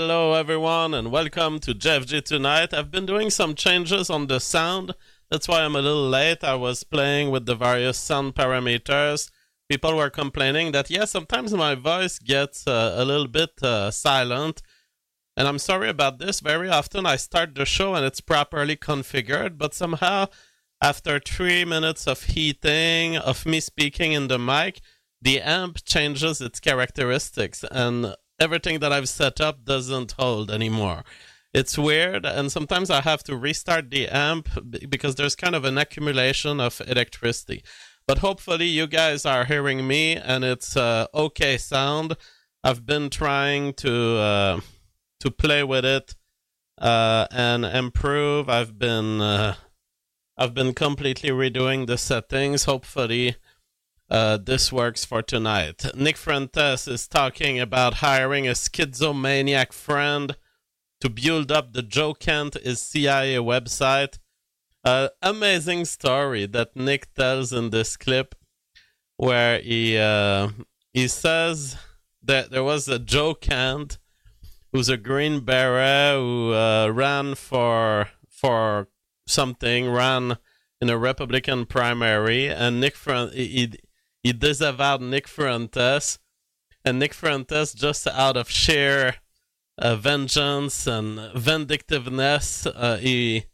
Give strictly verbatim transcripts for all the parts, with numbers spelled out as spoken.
Hello everyone and welcome to J F G Tonight. I've been doing some changes on the sound. That's why I'm a little late. I was playing with the various sound parameters. People were complaining that, yeah, sometimes my voice gets uh, a little bit uh, silent. And I'm sorry about this. Very often I start the show and it's properly configured, but somehow after three minutes of heating, of me speaking in the mic, the amp changes its characteristics and everything that I've set up doesn't hold anymore. It's weird, and sometimes I have to restart the amp because there's kind of an accumulation of electricity. But hopefully you guys are hearing me and it's uh, okay sound. I've been trying to uh, to play with it uh, and improve. I've been uh, I've been completely redoing the settings. Hopefully Uh, this works for tonight. Nick Fuentes is talking about hiring a schizomaniac friend to build up the Joe Kent is C I A website. Uh, amazing story that Nick tells in this clip where he uh, he says that there was a Joe Kent who's a Green Beret who uh, ran for for something, ran in a Republican primary, and Nick Fuentes, he, he disavowed Nick Fuentes, and Nick Fuentes, just out of sheer uh, vengeance and vindictiveness, uh, he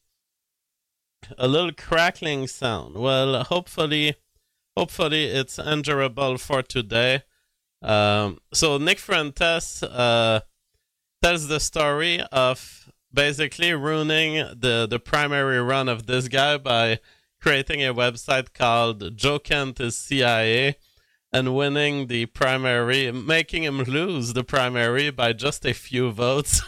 a little crackling sound. Well, hopefully, hopefully it's endurable for today. Um, so Nick Fuentes uh, tells the story of basically ruining the, the primary run of this guy by creating a website called Joe Kent is C I A and winning the primary, making him lose the primary by just a few votes.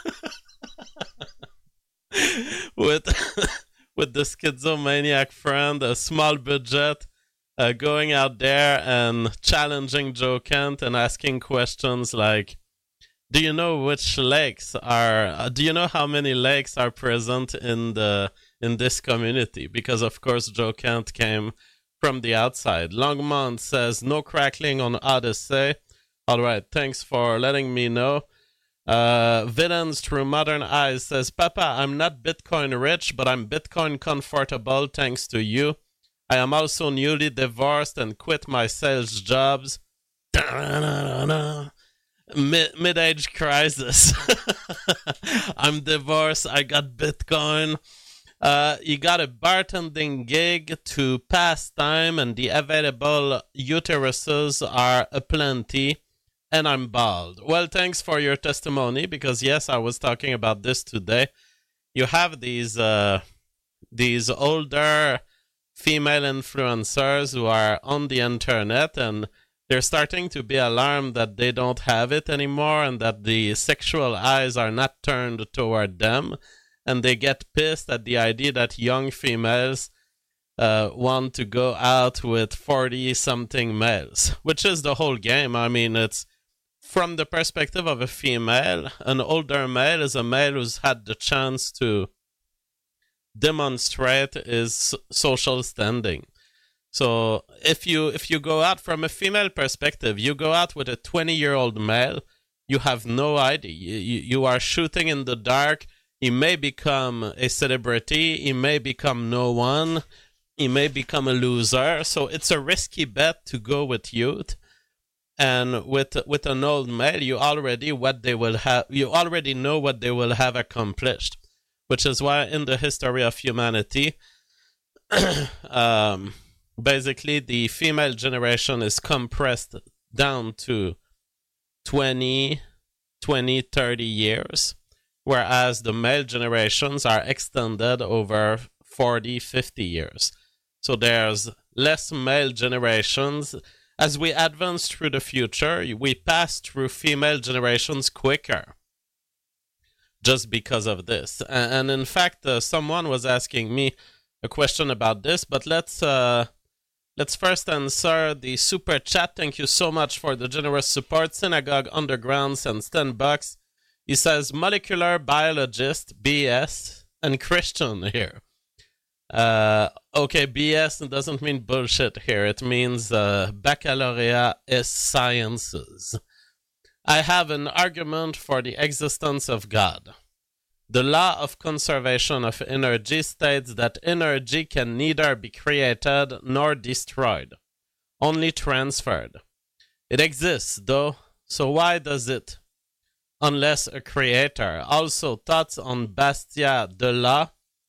with with the schizomaniac friend, a small budget, uh, going out there and challenging Joe Kent and asking questions like, do you know which lakes are, uh, do you know how many lakes are present in the in this community? Because, of course, Joe Kent came from the outside. Longmont says, no crackling on Odyssey. All right, thanks for letting me know. Uh, Villains Through Modern Eyes says, Papa, I'm not Bitcoin rich, but I'm Bitcoin comfortable thanks to you. I am also newly divorced and quit my sales jobs. Mid- mid-age crisis. I'm divorced. I got Bitcoin. Uh, you got a bartending gig to pass time, and the available uteruses are aplenty, and I'm bald. Well, thanks for your testimony, because yes, I was talking about this today. You have these uh, these older female influencers who are on the internet, and they're starting to be alarmed that they don't have it anymore and that the sexual eyes are not turned toward them. And they get pissed at the idea that young females uh, want to go out with forty-something males, which is the whole game. I mean, it's from the perspective of a female. An older male is a male who's had the chance to demonstrate his social standing. So if you if you go out from a female perspective, you go out with a twenty-year-old male, you have no idea. You, you, you are shooting in the dark. He may become a celebrity. He may become no one. He may become a loser. So it's a risky bet to go with youth. And with with an old male, you already what they will have. You already know what they will have accomplished, which is why in the history of humanity, um, basically the female generation is compressed down to twenty, twenty, thirty years. Whereas the male generations are extended over forty, fifty years. So there's less male generations. As we advance through the future, we pass through female generations quicker just because of this. And in fact, uh, someone was asking me a question about this, but let's uh, let's first answer the super chat. Thank you so much for the generous support. Synagogue Underground sends ten bucks. He says, molecular biologist, B S, and Christian here. Uh, okay, B S doesn't mean bullshit here. It means uh, baccalaureate S Sciences. I have an argument for the existence of God. The law of conservation of energy states that energy can neither be created nor destroyed, only transferred. It exists, though, so why does it? Unless a creator. Also, thoughts on Bastien Delat.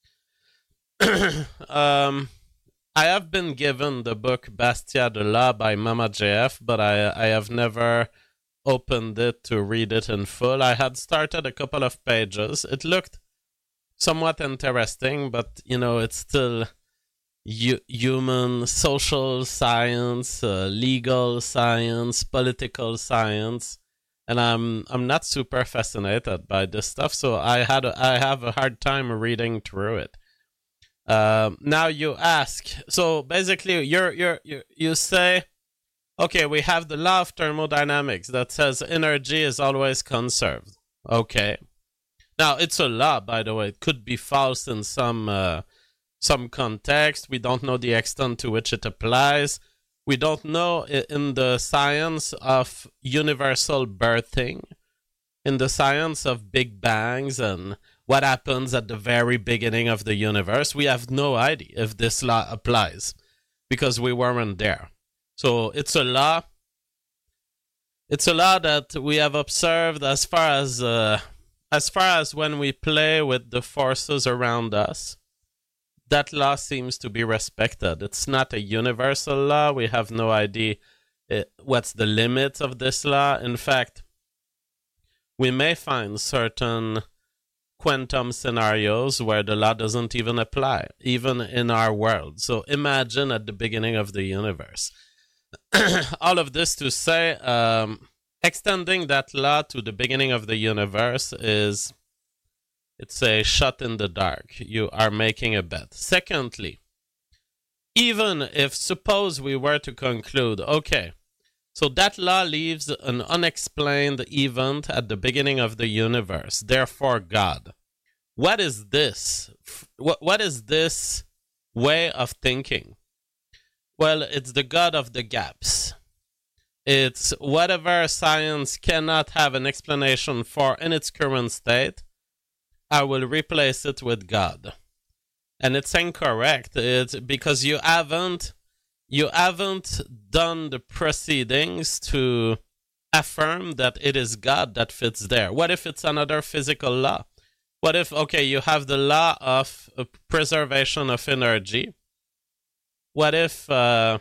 um, I have been given the book Bastien Delat by Mama J F, but I, I have never opened it to read it in full. I had started a couple of pages. It looked somewhat interesting, but, you know, it's still hu- human, social science, uh, legal science, political science. And I'm I'm not super fascinated by this stuff, so I had a, I have a hard time reading through it. Um, now you ask, so basically you're you're you you say, okay, we have the law of thermodynamics that says energy is always conserved. Okay, now it's a law, by the way. It could be false in some uh, some context. We don't know the extent to which it applies. We don't know in the science of universal birthing, in the science of big bangs and what happens at the very beginning of the universe. We have no idea if this law applies because we weren't there. So it's a law. It's a law that we have observed as far as uh, as far as when we play with the forces around us. That law seems to be respected. It's not a universal law. We have no idea uh, what's the limit of this law. In fact, we may find certain quantum scenarios where the law doesn't even apply, even in our world. So imagine at the beginning of the universe. All of this to say, um, extending that law to the beginning of the universe is... it's a shot in the dark. You are making a bet. Secondly, even if, suppose we were to conclude, okay, so that law leaves an unexplained event at the beginning of the universe, therefore God. What is this? What, what is this way of thinking? Well, it's the God of the gaps. It's whatever science cannot have an explanation for in its current state, I will replace it with God. And it's incorrect. It's because you haven't you haven't done the proceedings to affirm that it is God that fits there. What if it's another physical law? What if, okay, you have the law of uh, preservation of energy. What if uh,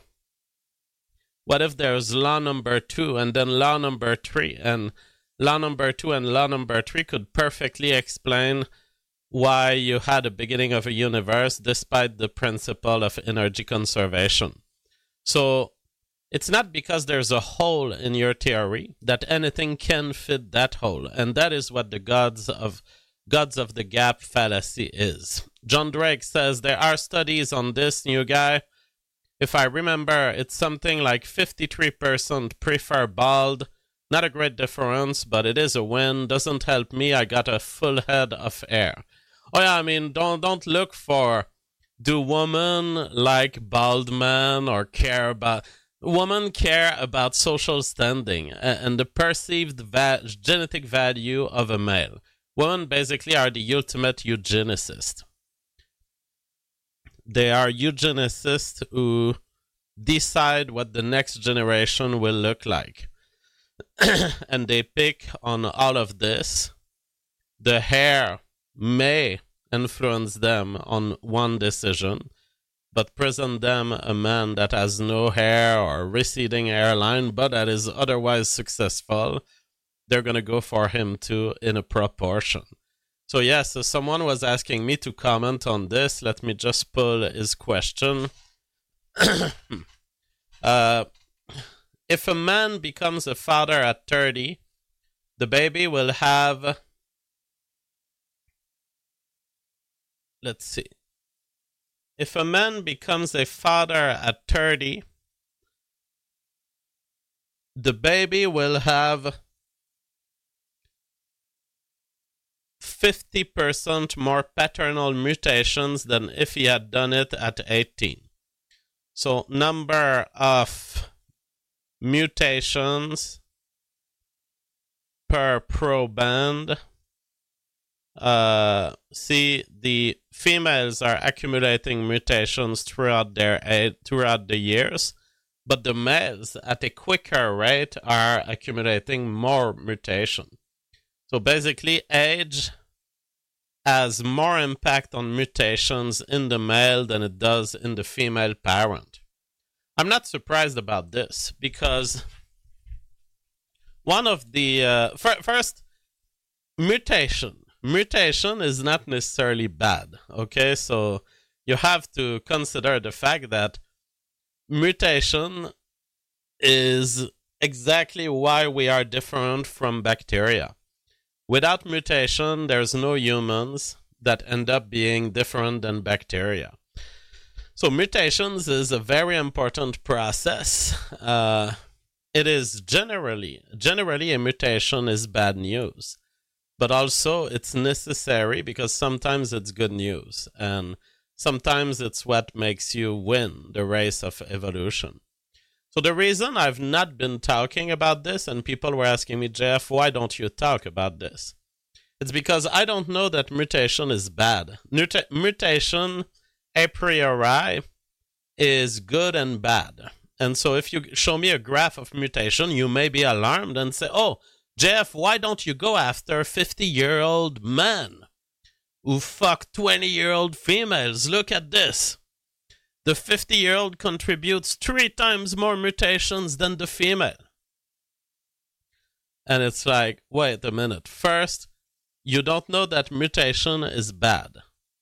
what if there's law number two and then law number three, and law number two and law number three could perfectly explain why you had a beginning of a universe despite the principle of energy conservation. So it's not because there's a hole in your theory that anything can fit that hole. And that is what the gods of gods of the gap fallacy is. John Drake says there are studies on this, new guy. If I remember, it's something like fifty-three percent prefer bald. Not a great difference, but it is a win. Doesn't help me. I got a full head of hair. Oh yeah, I mean, don't don't look for, do women like bald men or care about... Women care about social standing and the perceived va- genetic value of a male. Women basically are the ultimate eugenicists. They are eugenicists who decide what the next generation will look like. And they pick on all of this. The hair may influence them on one decision, but present them a man that has no hair or receding hairline, but that is otherwise successful, they're going to go for him too in a proportion. So yes, so someone was asking me to comment on this. Let me just pull his question. uh, if a man becomes a father at thirty, the baby will have... Let's see. If a man becomes a father at thirty, the baby will have fifty percent more paternal mutations than if he had done it at eighteen. So number of mutations per proband, uh, see the females are accumulating mutations throughout their age, throughout the years, but the males at a quicker rate are accumulating more mutation. So basically, age has more impact on mutations in the male than it does in the female parent. I'm not surprised about this because one of the uh, f- first mutation mutation is not necessarily bad. Okay, so you have to consider the fact that mutation is exactly why we are different from bacteria. Without mutation, there's no humans that end up being different than bacteria. So mutations is a very important process. Uh, it is generally, generally a mutation is bad news, but also it's necessary because sometimes it's good news, and sometimes it's what makes you win the race of evolution. So the reason I've not been talking about this, and people were asking me, Jeff, why don't you talk about this? It's because I don't know that mutation is bad. Muta- mutation, a priori, is good and bad. And so if you show me a graph of mutation, you may be alarmed and say, oh, Jeff, why don't you go after fifty-year-old men who fuck twenty-year-old females? Look at this. The fifty-year-old contributes three times more mutations than the female. And it's like, wait a minute. First, you don't know that mutation is bad.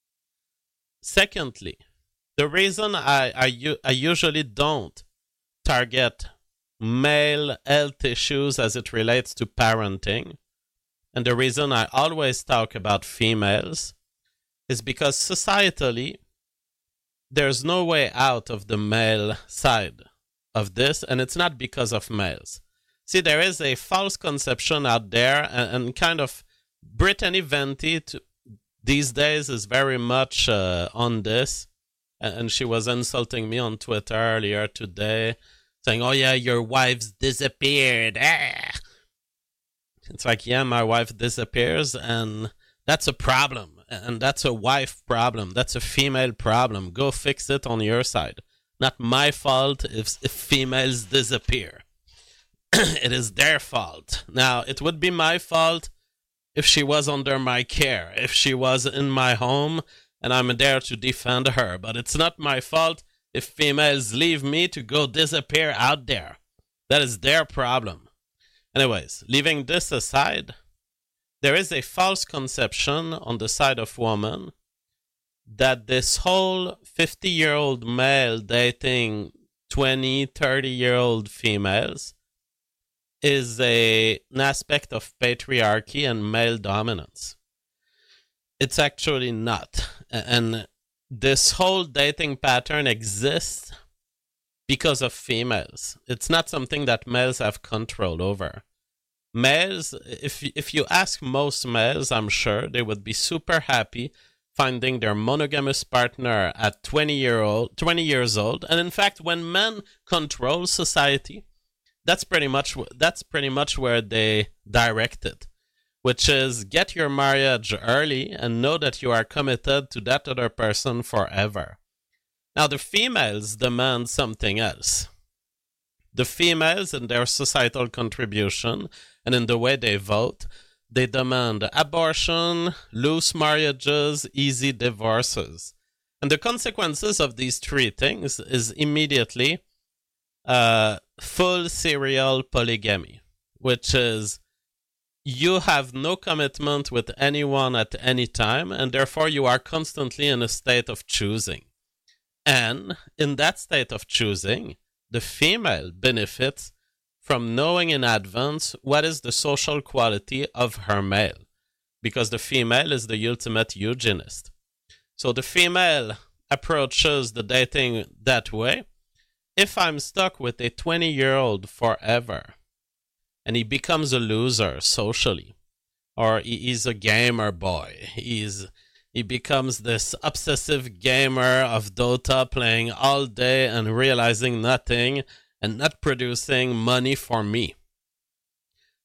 Secondly, the reason I, I, I usually don't target male health issues as it relates to parenting, and the reason I always talk about females, is because societally, there's no way out of the male side of this, and it's not because of males. See, there is a false conception out there, and, and kind of Brittany Venti to, these days is very much uh, on this, and, and she was insulting me on Twitter earlier today, saying, oh yeah, your wife's disappeared. Ah! It's like, yeah, my wife disappears, and that's a problem. And that's a wife problem. That's a female problem. Go fix it on your side. Not my fault if, if females disappear. It is their fault. Now, it would be my fault if she was under my care, if she was in my home, and I'm there to defend her. But it's not my fault if females leave me to go disappear out there. That is their problem. Anyways, leaving this aside, there is a false conception on the side of women that this whole fifty-year-old male dating twenty, thirty-year-old females is a, an aspect of patriarchy and male dominance. It's actually not. And this whole dating pattern exists because of females. It's not something that males have control over. Males, if if you ask most males, I'm sure they would be super happy finding their monogamous partner at twenty year old, twenty years old. And in fact, when men control society, that's pretty much that's pretty much where they direct it, which is get your marriage early and know that you are committed to that other person forever. Now, the females demand something else. The females, in their societal contribution and in the way they vote, they demand abortion, loose marriages, easy divorces. And the consequences of these three things is immediately uh, full serial polygamy, which is you have no commitment with anyone at any time, and therefore you are constantly in a state of choosing. And in that state of choosing, the female benefits from knowing in advance what is the social quality of her male, because the female is the ultimate eugenist. So the female approaches the dating that way. If I'm stuck with a twenty-year-old forever, and he becomes a loser socially, or he's a gamer boy, he's he becomes this obsessive gamer of Dota, playing all day and realizing nothing and not producing money for me,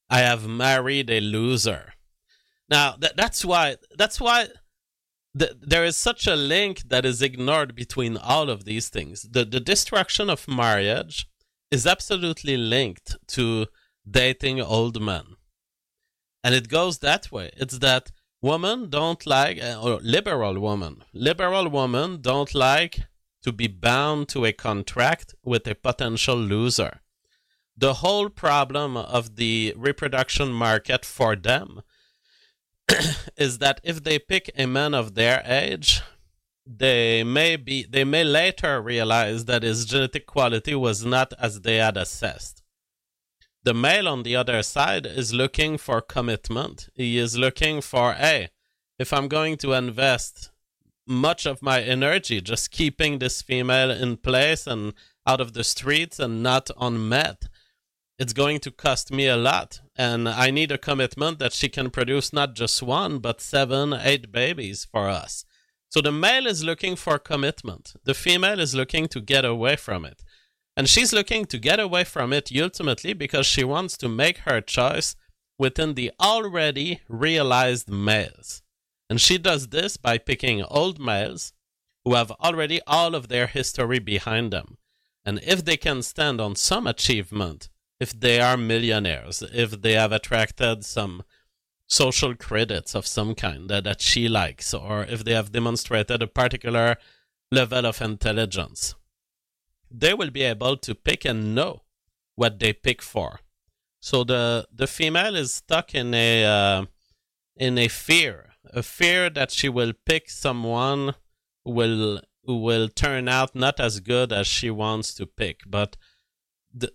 I have married a loser. Now that that's why that's why th- there is such a link that is ignored between all of these things. The the destruction of marriage is absolutely linked to dating old men. And it goes that way. It's that women don't like, uh, or liberal women, liberal women don't like to be bound to a contract with a potential loser. The whole problem of the reproduction market for them is that if they pick a man of their age, they may be they may later realize that his genetic quality was not as they had assessed. The male on the other side is looking for commitment. He is looking for, hey, if I'm going to invest much of my energy just keeping this female in place and out of the streets and not unmet, it's going to cost me a lot. And I need a commitment that she can produce not just one, but seven, eight babies for us. So the male is looking for commitment. The female is looking to get away from it. And she's looking to get away from it ultimately because she wants to make her choice within the already realized males. And she does this by picking old males who have already all of their history behind them. And if they can stand on some achievement, if they are millionaires, if they have attracted some social credits of some kind that, that she likes, or if they have demonstrated a particular level of intelligence, they will be able to pick and know what they pick for. So the the female is stuck in a uh, in a fear, a fear that she will pick someone who will who will turn out not as good as she wants to pick. But the,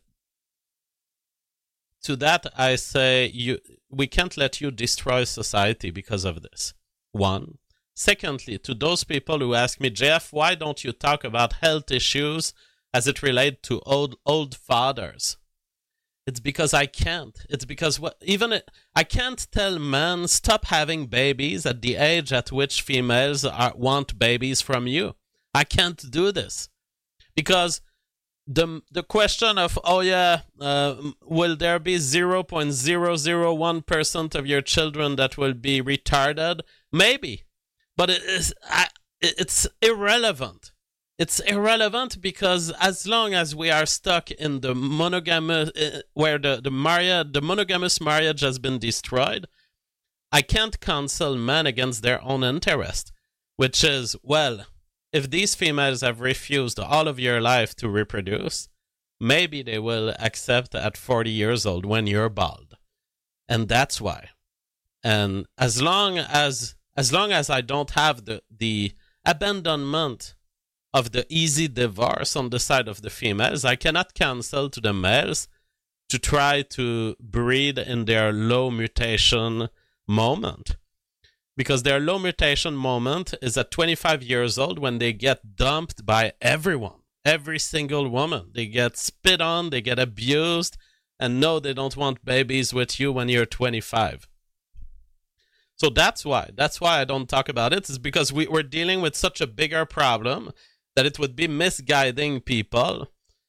to that I say, you we can't let you destroy society because of this. One. Secondly, to those people who ask me, J F, why don't you talk about health issues as it relates to old old fathers? It's because I can't. It's because what even it, I can't tell men stop having babies at the age at which females are, want babies from you. I can't do this because the the question of oh yeah, uh, will there be zero point zero zero one percent of your children that will be retarded? Maybe, but it is I, it's irrelevant. It's irrelevant because as long as we are stuck in the monogamous, uh, where the the marriage, the monogamous marriage has been destroyed, I can't counsel men against their own interest, which is, well, if these females have refused all of your life to reproduce, maybe they will accept at forty years old when you're bald, and that's why. And as long as as long as I don't have the the abandonment of the easy divorce on the side of the females, I cannot counsel to the males to try to breed in their low mutation moment. Because their low mutation moment is at twenty-five years old when they get dumped by everyone, every single woman. They get spit on, they get abused, and no, they don't want babies with you when you're twenty-five. So that's why. That's why I don't talk about it. It's because we, we're dealing with such a bigger problem that it would be misguiding people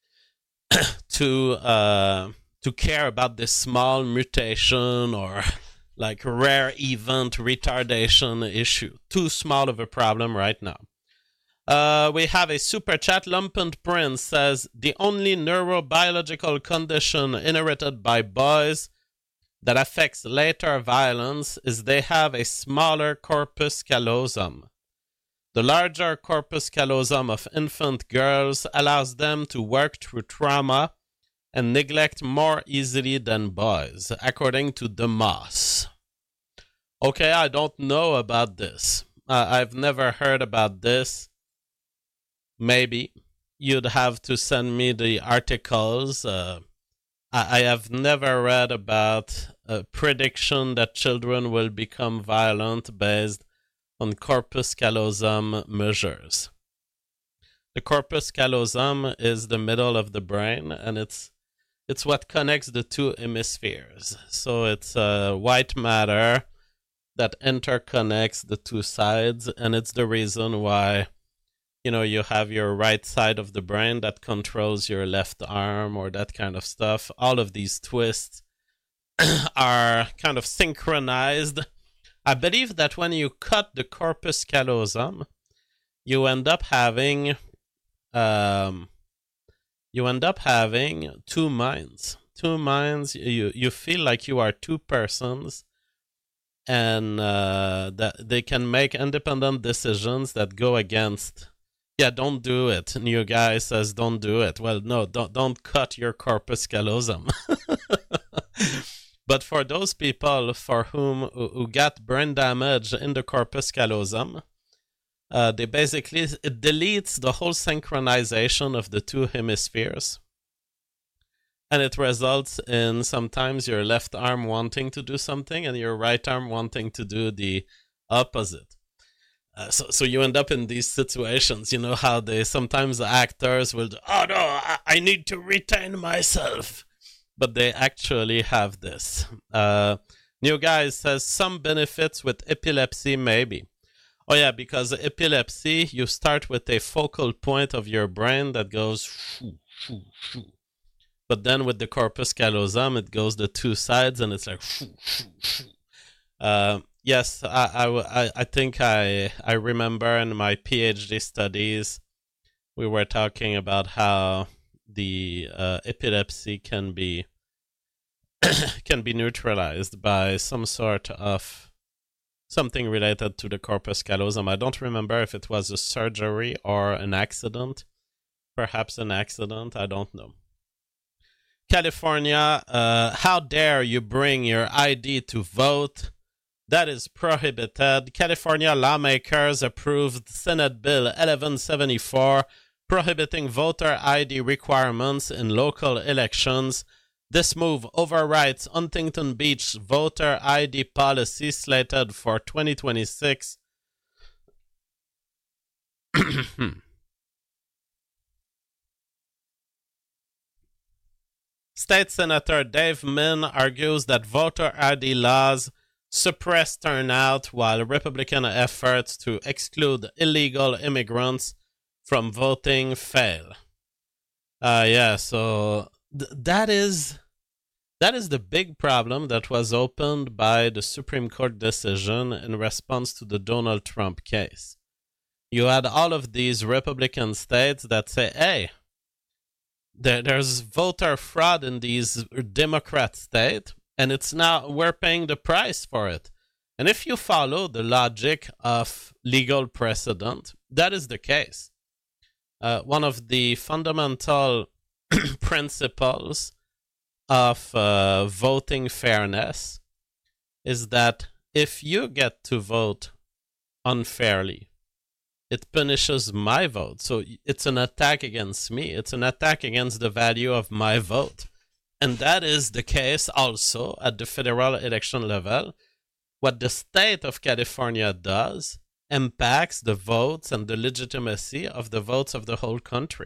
to uh, to care about this small mutation or like rare event retardation issue. Too small of a problem right now. Uh, we have a super chat. Lumpent Prince says, the only neurobiological condition inherited by boys that affects later violence is they have a smaller corpus callosum. The larger corpus callosum of infant girls allows them to work through trauma and neglect more easily than boys, according to DeMoss. Okay, I don't know about this. Uh, I've never heard about this. Maybe. You'd have to send me the articles. Uh, I, I have never read about a prediction that children will become violent based on corpus callosum measures. The corpus callosum is the middle of the brain, and it's it's what connects the two hemispheres. So it's uh, white matter that interconnects the two sides, and it's the reason why, you know, you have your right side of the brain that controls your left arm or that kind of stuff. All of these twists are kind of synchronized. I believe that when you cut the corpus callosum, you end up having um, you end up having two minds. Two minds. You you feel like you are two persons, and uh, that they can make independent decisions that go against. Yeah, don't do it. New guy says don't do it. Well, no, don't don't cut your corpus callosum. But for those people for whom who got brain damage in the corpus callosum, uh, they basically it deletes the whole synchronization of the two hemispheres, and it results in sometimes your left arm wanting to do something and your right arm wanting to do the opposite. Uh, so, so you end up in these situations. You know how they sometimes the actors will do, oh no, I, I need to retain myself. But they actually have this. Uh, New Guy says some benefits with epilepsy, maybe. Oh yeah, because epilepsy, you start with a focal point of your brain that goes shoo, shoo, shoo. But then with the corpus callosum, it goes the two sides and it's like shoo, shoo, shoo. Uh, yes, I, I, I think I, I remember in my PhD studies, we were talking about how the uh, epilepsy can be can be neutralized by some sort of something related to the corpus callosum. I don't remember if it was a surgery or an accident. Perhaps an accident, I don't know. California, uh, how dare you bring your I D to vote? That is prohibited. California lawmakers approved Senate Bill eleven seventy-four prohibiting voter I D requirements in local elections. This move overrides Huntington Beach voter I D policy slated for twenty twenty-six. State Senator Dave Min argues that voter I D laws suppress turnout while Republican efforts to exclude illegal immigrants from voting fail. Uh, yeah, so th- that is that is the big problem that was opened by the Supreme Court decision in response to the Donald Trump case. You had all of these Republican states that say, hey, there, there's voter fraud in these Democrat states, and it's now we're paying the price for it. And if you follow the logic of legal precedent, that is the case. Uh, one of the fundamental principles of uh, voting fairness is that if you get to vote unfairly, it punishes my vote. So it's an attack against me. It's an attack against the value of my vote. And that is the case also at the federal election level. What the state of California does impacts the votes and the legitimacy of the votes of the whole country.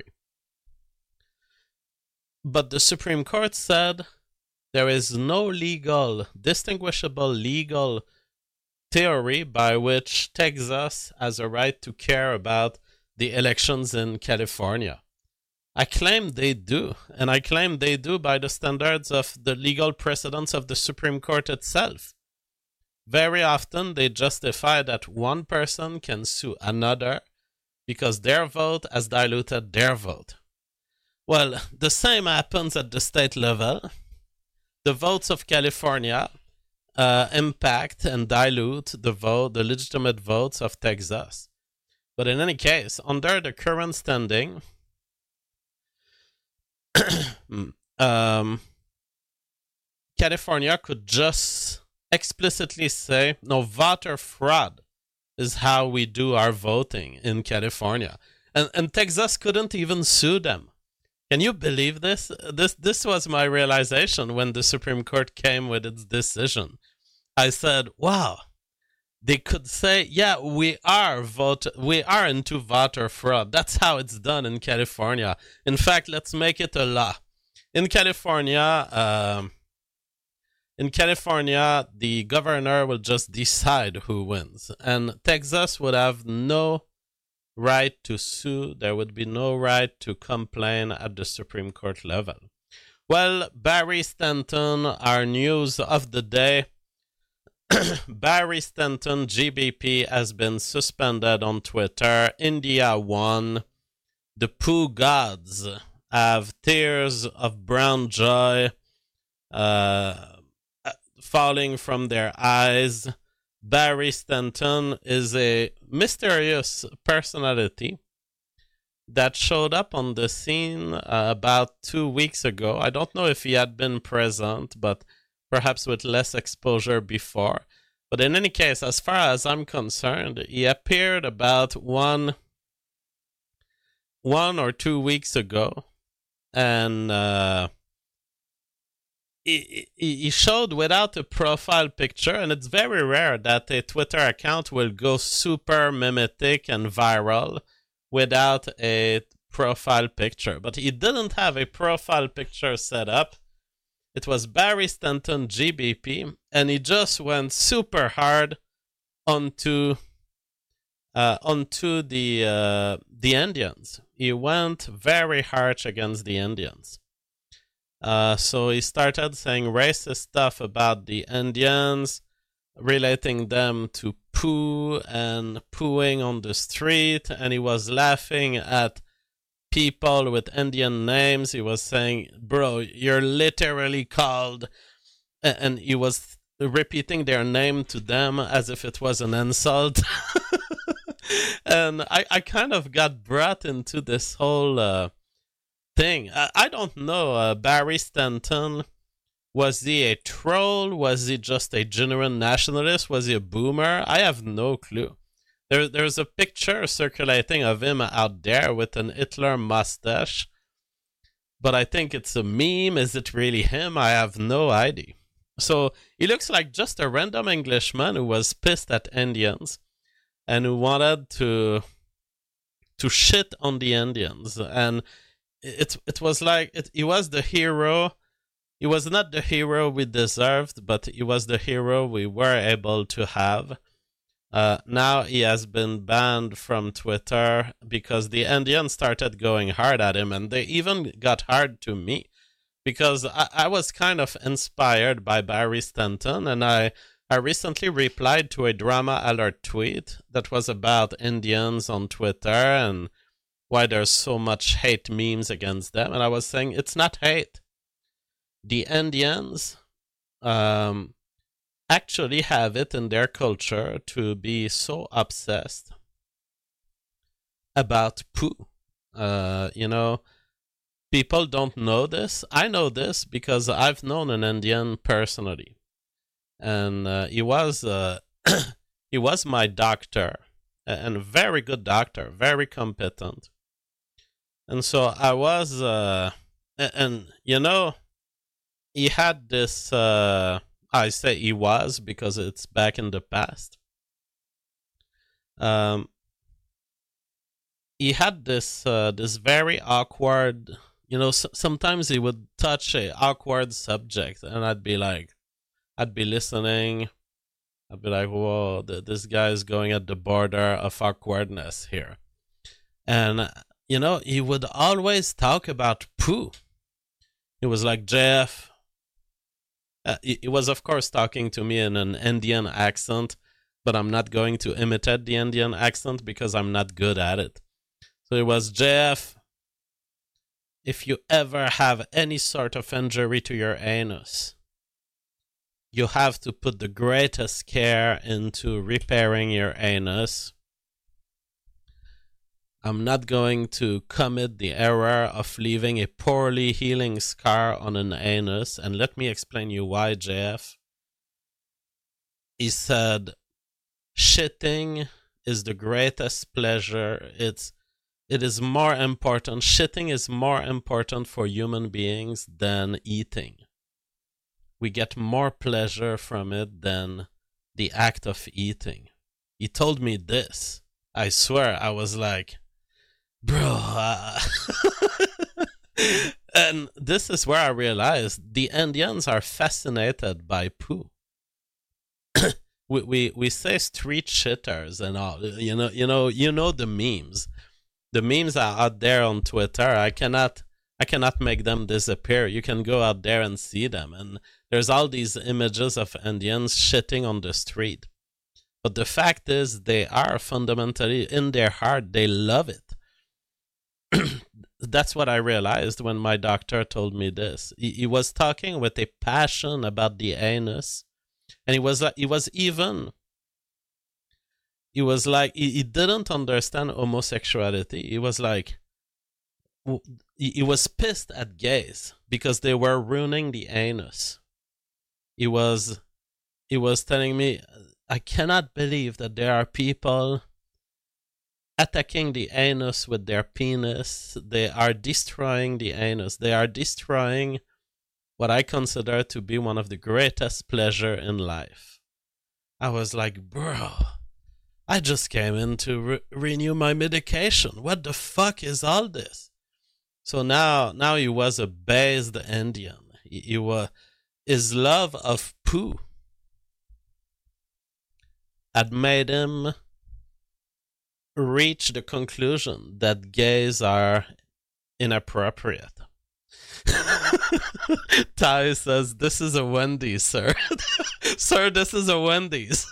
But the Supreme Court said there is no legal, distinguishable legal theory by which Texas has a right to care about the elections in California. I claim they do, and I claim they do by the standards of the legal precedents of the Supreme Court itself. Very often they justify that one person can sue another because their vote has diluted their vote. Well, the same happens at the state level. The votes of California uh, impact and dilute the vote, the legitimate votes of Texas. But in any case, under the current standing, um, California could just explicitly say, no, voter fraud is how we do our voting in California. And, and Texas couldn't even sue them. Can you believe this? This this was my realization when the Supreme Court came with its decision. I said, wow, they could say, yeah, we are vote, we are into voter fraud. That's how it's done in California. In fact, let's make it a law. In California, um, in California, the governor will just decide who wins. And Texas would have no right to sue. There would be no right to complain at the Supreme Court level. Well, Barry Stanton, our news of the day. Barry Stanton, G B P, has been suspended on Twitter. India won. The Pooh gods have tears of brown joy uh, falling from their eyes. Barry Stanton is a mysterious personality that showed up on the scene uh, about two weeks ago. I don't know if he had been present, but perhaps with less exposure before. But in any case, as far as I'm concerned, he appeared about one, one or two weeks ago, and uh, he, he showed without a profile picture, and it's very rare that a Twitter account will go super mimetic and viral without a profile picture. But he didn't have a profile picture set up. It was Barry Stanton G B P, and he just went super hard onto uh, onto the uh, the Indians. He went very harsh against the Indians. Uh, so he started saying racist stuff about the Indians, relating them to poo and pooing on the street, and he was laughing at people with Indian names. He was saying, bro, you're literally called, and he was repeating their name to them as if it was an insult. And I, I kind of got brought into this whole uh, thing. I, I don't know, uh, Barry Stanton, was he a troll? Was he just a genuine nationalist? Was he a boomer? I have no clue. There, there's a picture circulating of him out there with an Hitler mustache, but I think it's a meme. Is it really him? I have no idea. So he looks like just a random Englishman who was pissed at Indians and who wanted to to shit on the Indians. And it it was like it, he was the hero. He was not the hero we deserved, but he was the hero we were able to have. Uh, now he has been banned from Twitter because the Indians started going hard at him, and they even got hard to me because I, I was kind of inspired by Barry Stanton, and I, I recently replied to a Drama Alert tweet that was about Indians on Twitter and why there's so much hate memes against them, and I was saying it's not hate. The Indians um, actually have it in their culture to be so obsessed about poo. Uh, you know, people don't know this. I know this because I've known an Indian personally, and uh, he was uh, he was my doctor, and a very good doctor, very competent. And so I was, uh, and, and you know, he had this. Uh, I say he was because it's back in the past. Um, he had this uh, this very awkward, you know. S- sometimes he would touch a awkward subject, and I'd be like, I'd be listening. I'd be like, whoa, th- this guy is going at the border of awkwardness here. And you know, he would always talk about poo. He was like, Jeff. Uh, he, he was, of course, talking to me in an Indian accent, but I'm not going to imitate the Indian accent because I'm not good at it. So it was, Jeff, if you ever have any sort of injury to your anus, you have to put the greatest care into repairing your anus. I'm not going to commit the error of leaving a poorly healing scar on an anus. And let me explain you why, J F. He said, shitting is the greatest pleasure. It's, it is more important. Shitting is more important for human beings than eating. We get more pleasure from it than the act of eating. He told me this. I swear, I was like, bro, uh... and this is where I realized the Indians are fascinated by poo. we, we we say street shitters and all. You know, you know, you know the memes. The memes are out there on Twitter. I cannot I cannot make them disappear. You can go out there and see them. And there's all these images of Indians shitting on the street. But the fact is, they are fundamentally, in their heart, they love it. That's what I realized when my doctor told me this. He, he was talking with a passion about the anus. And he was, he was even... He was like, he, he didn't understand homosexuality. He was like... He, he was pissed at gays because they were ruining the anus. He was... He was telling me... I cannot believe that there are people attacking the anus with their penis. They are destroying the anus. They are destroying what I consider to be one of the greatest pleasure in life. I was like, bro, I just came in to re- renew my medication. What the fuck is all this? So now, now he was a based Indian. He, he was, his love of poo had made him reach the conclusion that gays are inappropriate. Ty says, this is a Wendy's, sir. Sir, this is a Wendy's.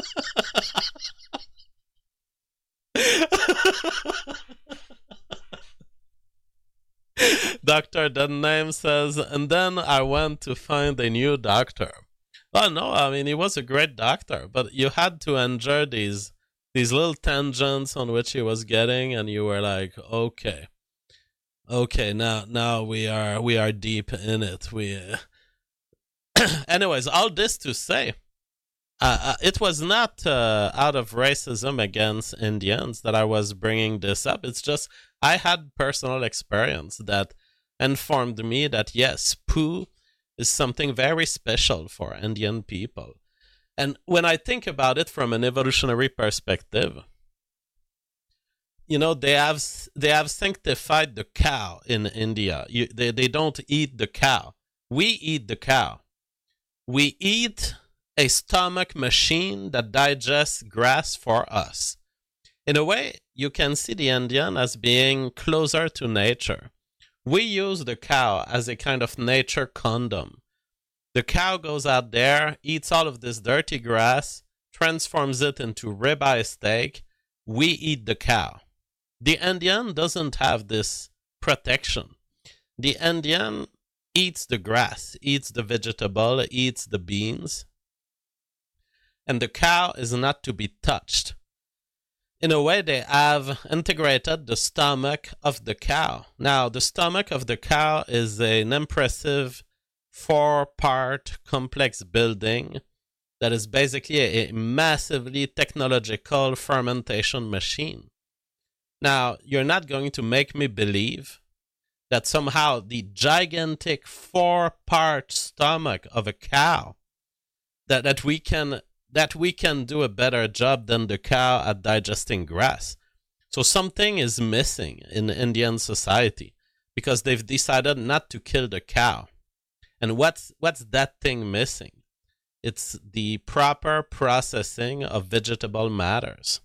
Doctor Dead Name says, and then I went to find a new doctor. Well, no, I mean, he was a great doctor, but you had to endure these these little tangents on which he was getting, and you were like, okay, okay, now now we are we are deep in it. We, uh... anyways, all this to say, uh, uh, it was not uh, out of racism against Indians that I was bringing this up. It's just I had personal experience that informed me that yes, poo is something very special for Indian people. And when I think about it from an evolutionary perspective, you know, they have they have sanctified the cow in India. You, they, they don't eat the cow. We eat the cow. We eat a stomach machine that digests grass for us. In a way, you can see the Indian as being closer to nature. We use the cow as a kind of nature condom. The cow goes out there, eats all of this dirty grass, transforms it into ribeye steak. We eat the cow. The Indian doesn't have this protection. The Indian eats the grass, eats the vegetable, eats the beans. And the cow is not to be touched. In a way, they have integrated the stomach of the cow. Now, the stomach of the cow is an impressive four-part complex building that is basically a massively technological fermentation machine. Now, you're not going to make me believe that somehow the gigantic four-part stomach of a cow, that, that we can... that we can do a better job than the cow at digesting grass. So something is missing in Indian society because they've decided not to kill the cow. And what's what's that thing missing? It's the proper processing of vegetable matters.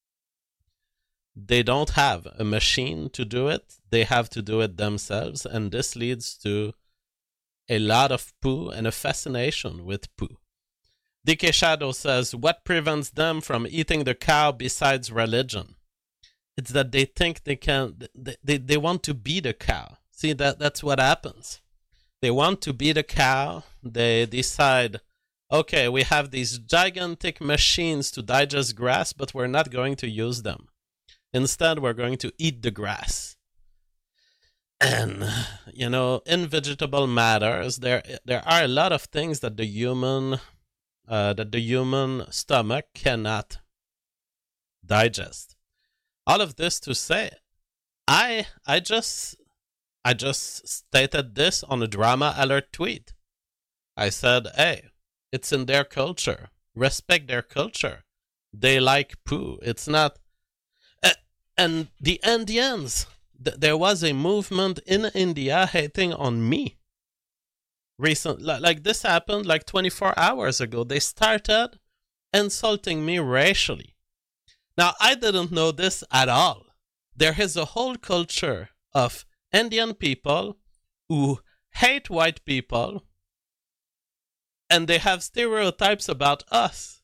They don't have a machine to do it. They have to do it themselves. And this leads to a lot of poo and a fascination with poo. D K Shadow says, what prevents them from eating the cow besides religion? It's that they think they can, they, they, they want to be the cow. See, that that's what happens. They want to be the cow. They decide, okay, we have these gigantic machines to digest grass, but we're not going to use them. Instead, we're going to eat the grass. And, you know, in vegetable matters, there there are a lot of things that the human... Uh, that the human stomach cannot digest. All of this to say, I I just I just stated this on a Drama Alert tweet. I said, hey, it's in their culture. Respect their culture. They like poo. It's not... Uh, and the Indians, th- there was a movement in India hating on me. Recent, like this happened like twenty-four hours ago. They started insulting me racially. Now, I didn't know this at all. There is a whole culture of Indian people who hate white people, and they have stereotypes about us.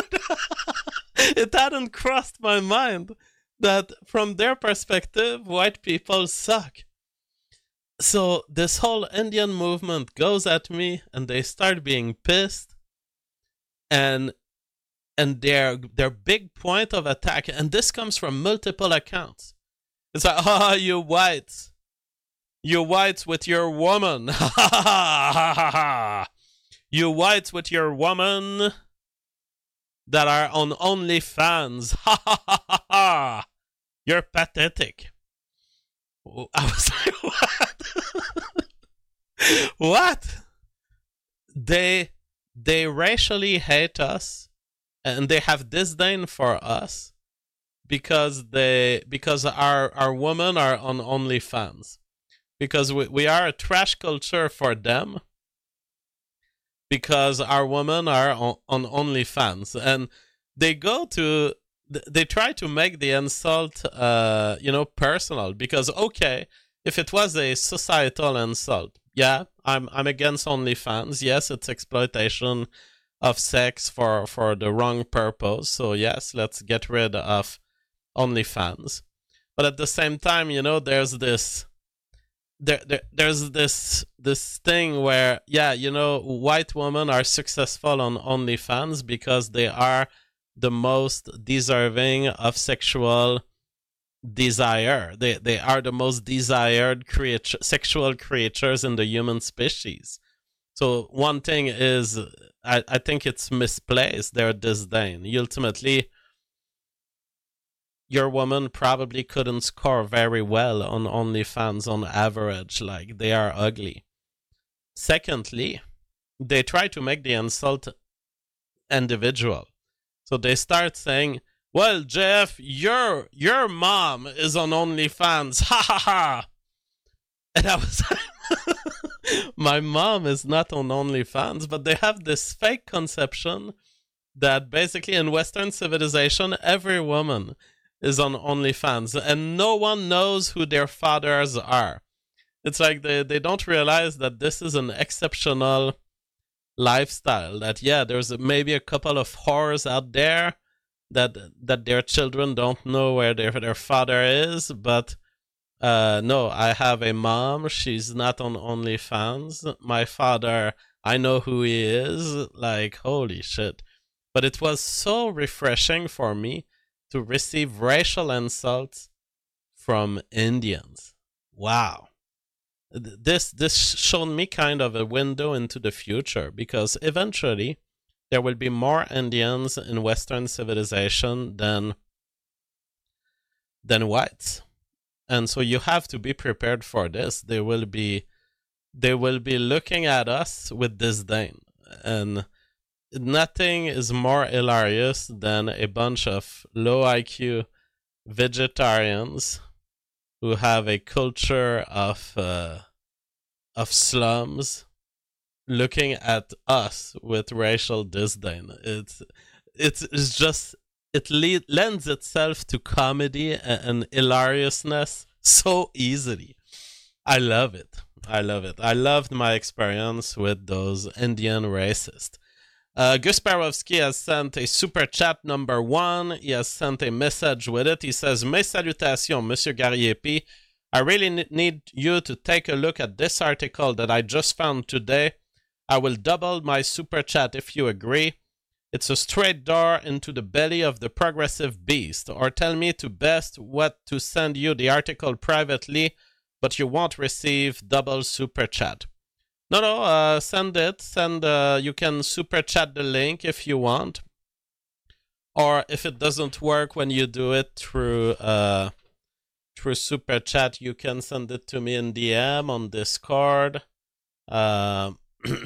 It hadn't crossed my mind that from their perspective, white people suck. So this whole Indian movement goes at me, and they start being pissed, and and their their big point of attack, and this comes from multiple accounts. It's like, ah, oh, you whites, you whites with your woman, ha ha ha ha ha, you whites with your woman that are on OnlyFans, ha ha ha ha ha, you're pathetic. I was like, what? What? They they racially hate us, and they have disdain for us because they because our our women are on OnlyFans, because we, we are a trash culture for them, because our women are on, on OnlyFans, and they go to they try to make the insult, uh, you know, personal. Because okay, if it was a societal insult, yeah, I'm I'm against OnlyFans. Yes, it's exploitation of sex for for the wrong purpose. So yes, let's get rid of OnlyFans. But at the same time, you know, there's this there, there there's this this thing where, yeah, you know, white women are successful on OnlyFans because they are the most deserving of sexual desire. They they are the most desired creature, sexual creatures in the human species. So one thing is, I, I think it's misplaced, their disdain. Ultimately, your woman probably couldn't score very well on OnlyFans on average. Like, they are ugly. Secondly, they try to make the insult individual. So they start saying, well, Jeff, your your mom is on OnlyFans. Ha ha ha. And I was like, my mom is not on OnlyFans, but they have this fake conception that basically in Western civilization, every woman is on OnlyFans, and no one knows who their fathers are. It's like they, they don't realize that this is an exceptional lifestyle, that yeah, there's maybe a couple of whores out there that that their children don't know where their their father is, but uh no, I have a mom, she's not on OnlyFans. My father, I know who he is. Like, holy shit. But it was so refreshing for me to receive racial insults from Indians. Wow. This this showed me kind of a window into the future, because eventually there will be more Indians in Western civilization than than whites, and so you have to be prepared for this. They will be they will be looking at us with disdain, and nothing is more hilarious than a bunch of low I Q vegetarians who have a culture of uh, of slums looking at us with racial disdain. It's it's, it's just it le- lends itself to comedy and, and hilariousness so easily. I love it. I love it. I loved my experience with those Indian racists. Uh, Gusparovsky has sent a super chat number one. He has sent a message with it. He says, Mes salutations, Monsieur Gariepi. I really n- need you to take a look at this article that I just found today. I will double my super chat if you agree. It's a straight door into the belly of the progressive beast. Or tell me to best what to send you the article privately, but you won't receive double super chat. No, no, uh, send it. Send. Uh, you can super chat the link if you want, or if it doesn't work when you do it through uh, through super chat, you can send it to me in D M on Discord. Uh,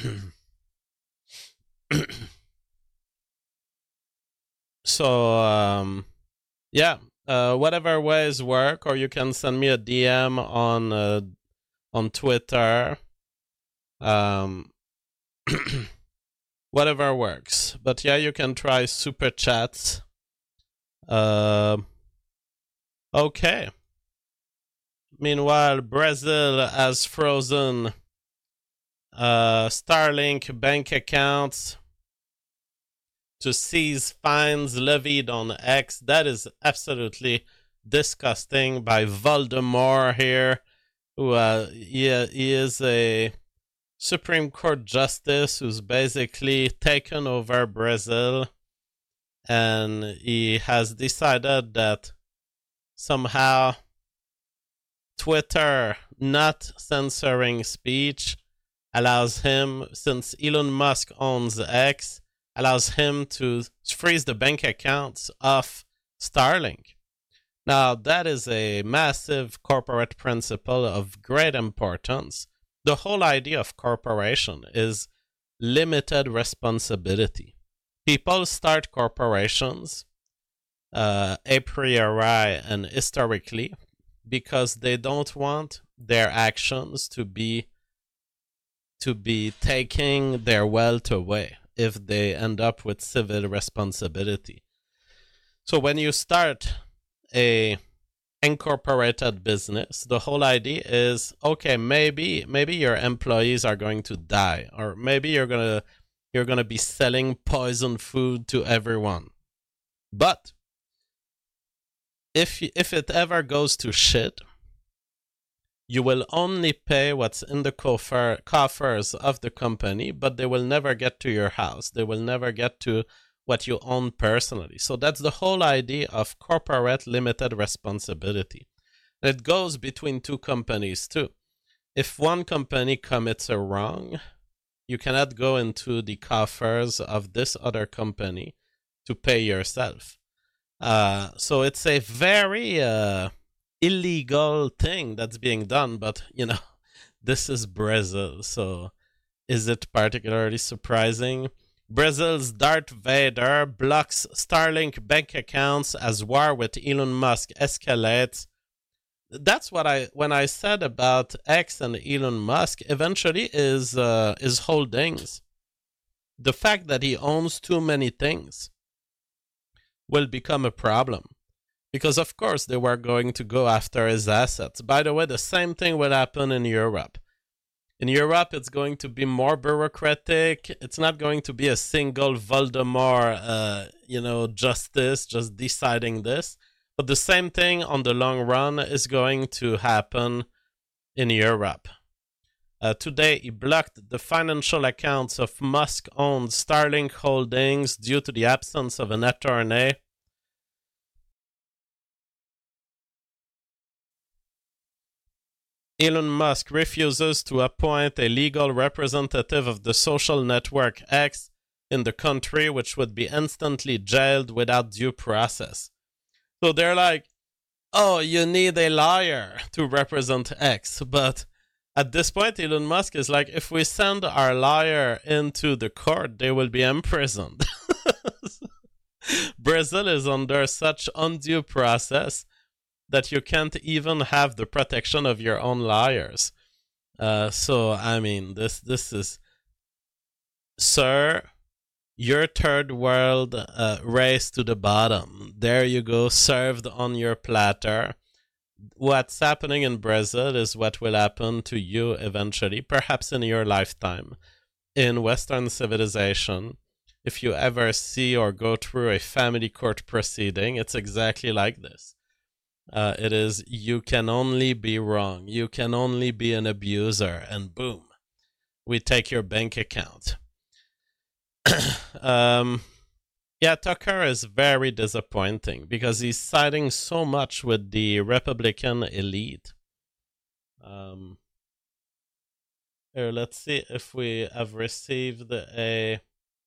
so um, yeah, uh, whatever ways work, or you can send me a D M on uh, on Twitter. Um, whatever works. But yeah, you can try super chats. Uh, okay. Meanwhile, Brazil has frozen uh, Starlink bank accounts to seize fines levied on X. That is absolutely disgusting by Voldemort here, who uh, he, he is a Supreme Court justice who's basically taken over Brazil, and he has decided that somehow Twitter not censoring speech allows him, since Elon Musk owns X, allows him to freeze the bank accounts of Starlink. Now, that is a massive corporate principle of great importance. The whole idea of corporation is limited responsibility. People start corporations uh, a priori and historically because they don't want their actions to be to be taking their wealth away if they end up with civil responsibility. So when you start a incorporated business, the whole idea is, okay, maybe maybe your employees are going to die, or maybe you're gonna you're gonna be selling poison food to everyone. But if if it ever goes to shit, you will only pay what's in the coffer, coffers of the company, but they will never get to your house. They will never get to what you own personally. So that's the whole idea of corporate limited responsibility. It goes between two companies too. If one company commits a wrong, you cannot go into the coffers of this other company to pay yourself. Uh, so it's a very uh, illegal thing that's being done, but you know, this is Brazil, so is it particularly surprising? Brazil's Darth Vader blocks Starlink bank accounts as war with Elon Musk escalates. That's what I when I said about X and Elon Musk eventually is uh, is holdings. The fact that he owns too many things will become a problem. Because of course they were going to go after his assets. By the way, the same thing will happen in Europe. In Europe, it's going to be more bureaucratic. It's not going to be a single Voldemort, uh, you know, justice just deciding this. But the same thing on the long run is going to happen in Europe. Uh, today, he blocked the financial accounts of Musk-owned Starlink holdings due to the absence of an attorney. Elon Musk refuses to appoint a legal representative of the social network X in the country, which would be instantly jailed without due process. So they're like, oh, you need a lawyer to represent X. But at this point, Elon Musk is like, if we send our lawyer into the court, they will be imprisoned. Brazil is under such undue process that you can't even have the protection of your own lawyers. Uh, so, I mean, this this is... Sir, your third world uh, race to the bottom. There you go, served on your platter. What's happening in Brazil is what will happen to you eventually, perhaps in your lifetime. In Western civilization, if you ever see or go through a family court proceeding, it's exactly like this. Uh, it is, you can only be wrong. You can only be an abuser. And boom, we take your bank account. um, yeah, Tucker is very disappointing because he's siding so much with the Republican elite. Um, here, let's see if we have received a...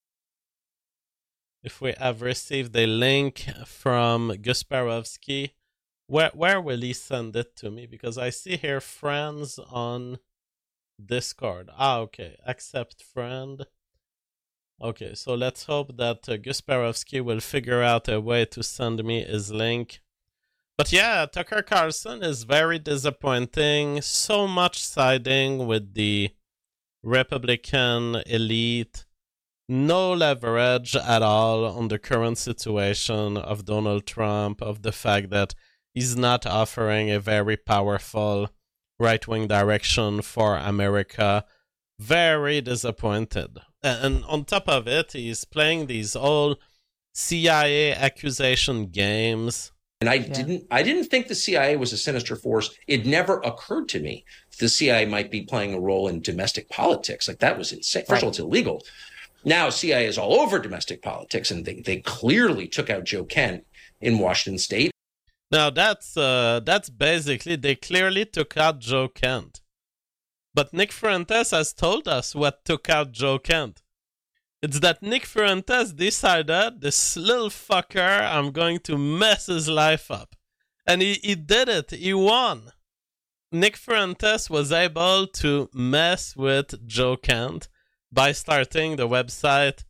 If we have received a link from Gasparovsky. Where where will he send it to me? Because I see here friends on Discord. Ah, okay. Accept friend. Okay, so let's hope that uh, Gasparovsky will figure out a way to send me his link. But yeah, Tucker Carlson is very disappointing. So much siding with the Republican elite. No leverage at all on the current situation of Donald Trump, of the fact that he's not offering a very powerful right-wing direction for America. Very disappointed. And on top of it, he's playing these old C I A accusation games. And I Yeah. didn't I didn't think the C I A was a sinister force. It never occurred to me the C I A might be playing a role in domestic politics. Like, that was insane. First Right. of all, it's illegal. Now C I A is all over domestic politics, and they, they clearly took out Joe Kent in Washington State. Now that's uh, that's basically, they clearly took out Joe Kent. But Nick Fuentes has told us what took out Joe Kent. It's that Nick Fuentes decided, this little fucker, I'm going to mess his life up. And he, he did it. He won. Nick Fuentes was able to mess with Joe Kent by starting the website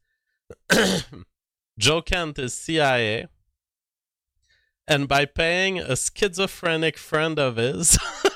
Joe Kent is C I A, and by paying a schizophrenic friend of his.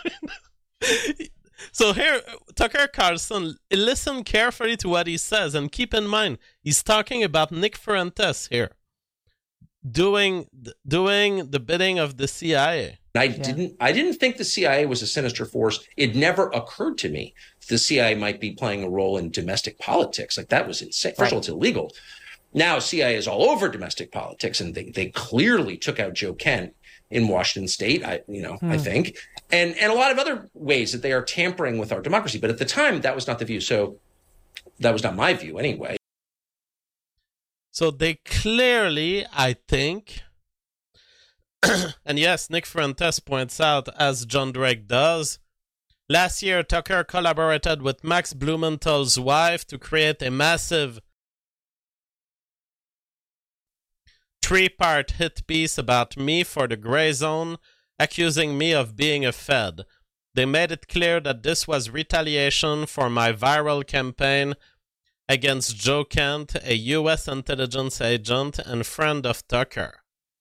So here, Tucker Carlson, listen carefully to what he says, and keep in mind, he's talking about Nick Fuentes here, doing doing the bidding of the C I A. I Yeah. didn't I didn't think the C I A was a sinister force. It never occurred to me the C I A might be playing a role in domestic politics. Like, that was insane. First Right. of all, it's illegal. Now C I A is all over domestic politics, and they, they clearly took out Joe Kent in Washington State, I you know, Hmm. I think. And and a lot of other ways that they are tampering with our democracy. But at the time, that was not the view. So that was not my view anyway. So they clearly, I think, and yes, Nick Fuentes points out, as John Drake does, last year Tucker collaborated with Max Blumenthal's wife to create a massive three-part hit piece about me for the Gray Zone, accusing me of being a Fed. They made it clear that this was retaliation for my viral campaign against Joe Kent, a U S intelligence agent and friend of Tucker.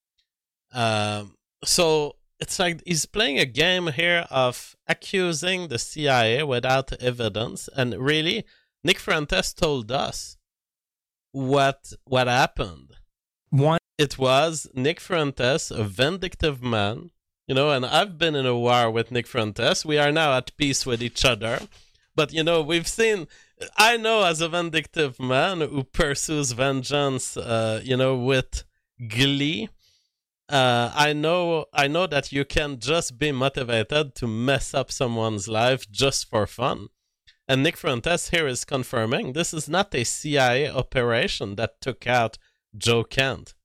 Um, so it's like he's playing a game here of accusing the C I A without evidence. And really, Nick Fuentes told us what what happened. One. It was Nick Fuentes, a vindictive man, you know, and I've been in a war with Nick Fuentes. We are now at peace with each other. But, you know, we've seen, I know as a vindictive man who pursues vengeance, uh, you know, with glee, uh, I know I know that you can just be motivated to mess up someone's life just for fun. And Nick Fuentes here is confirming this is not a C I A operation that took out Joe Kent.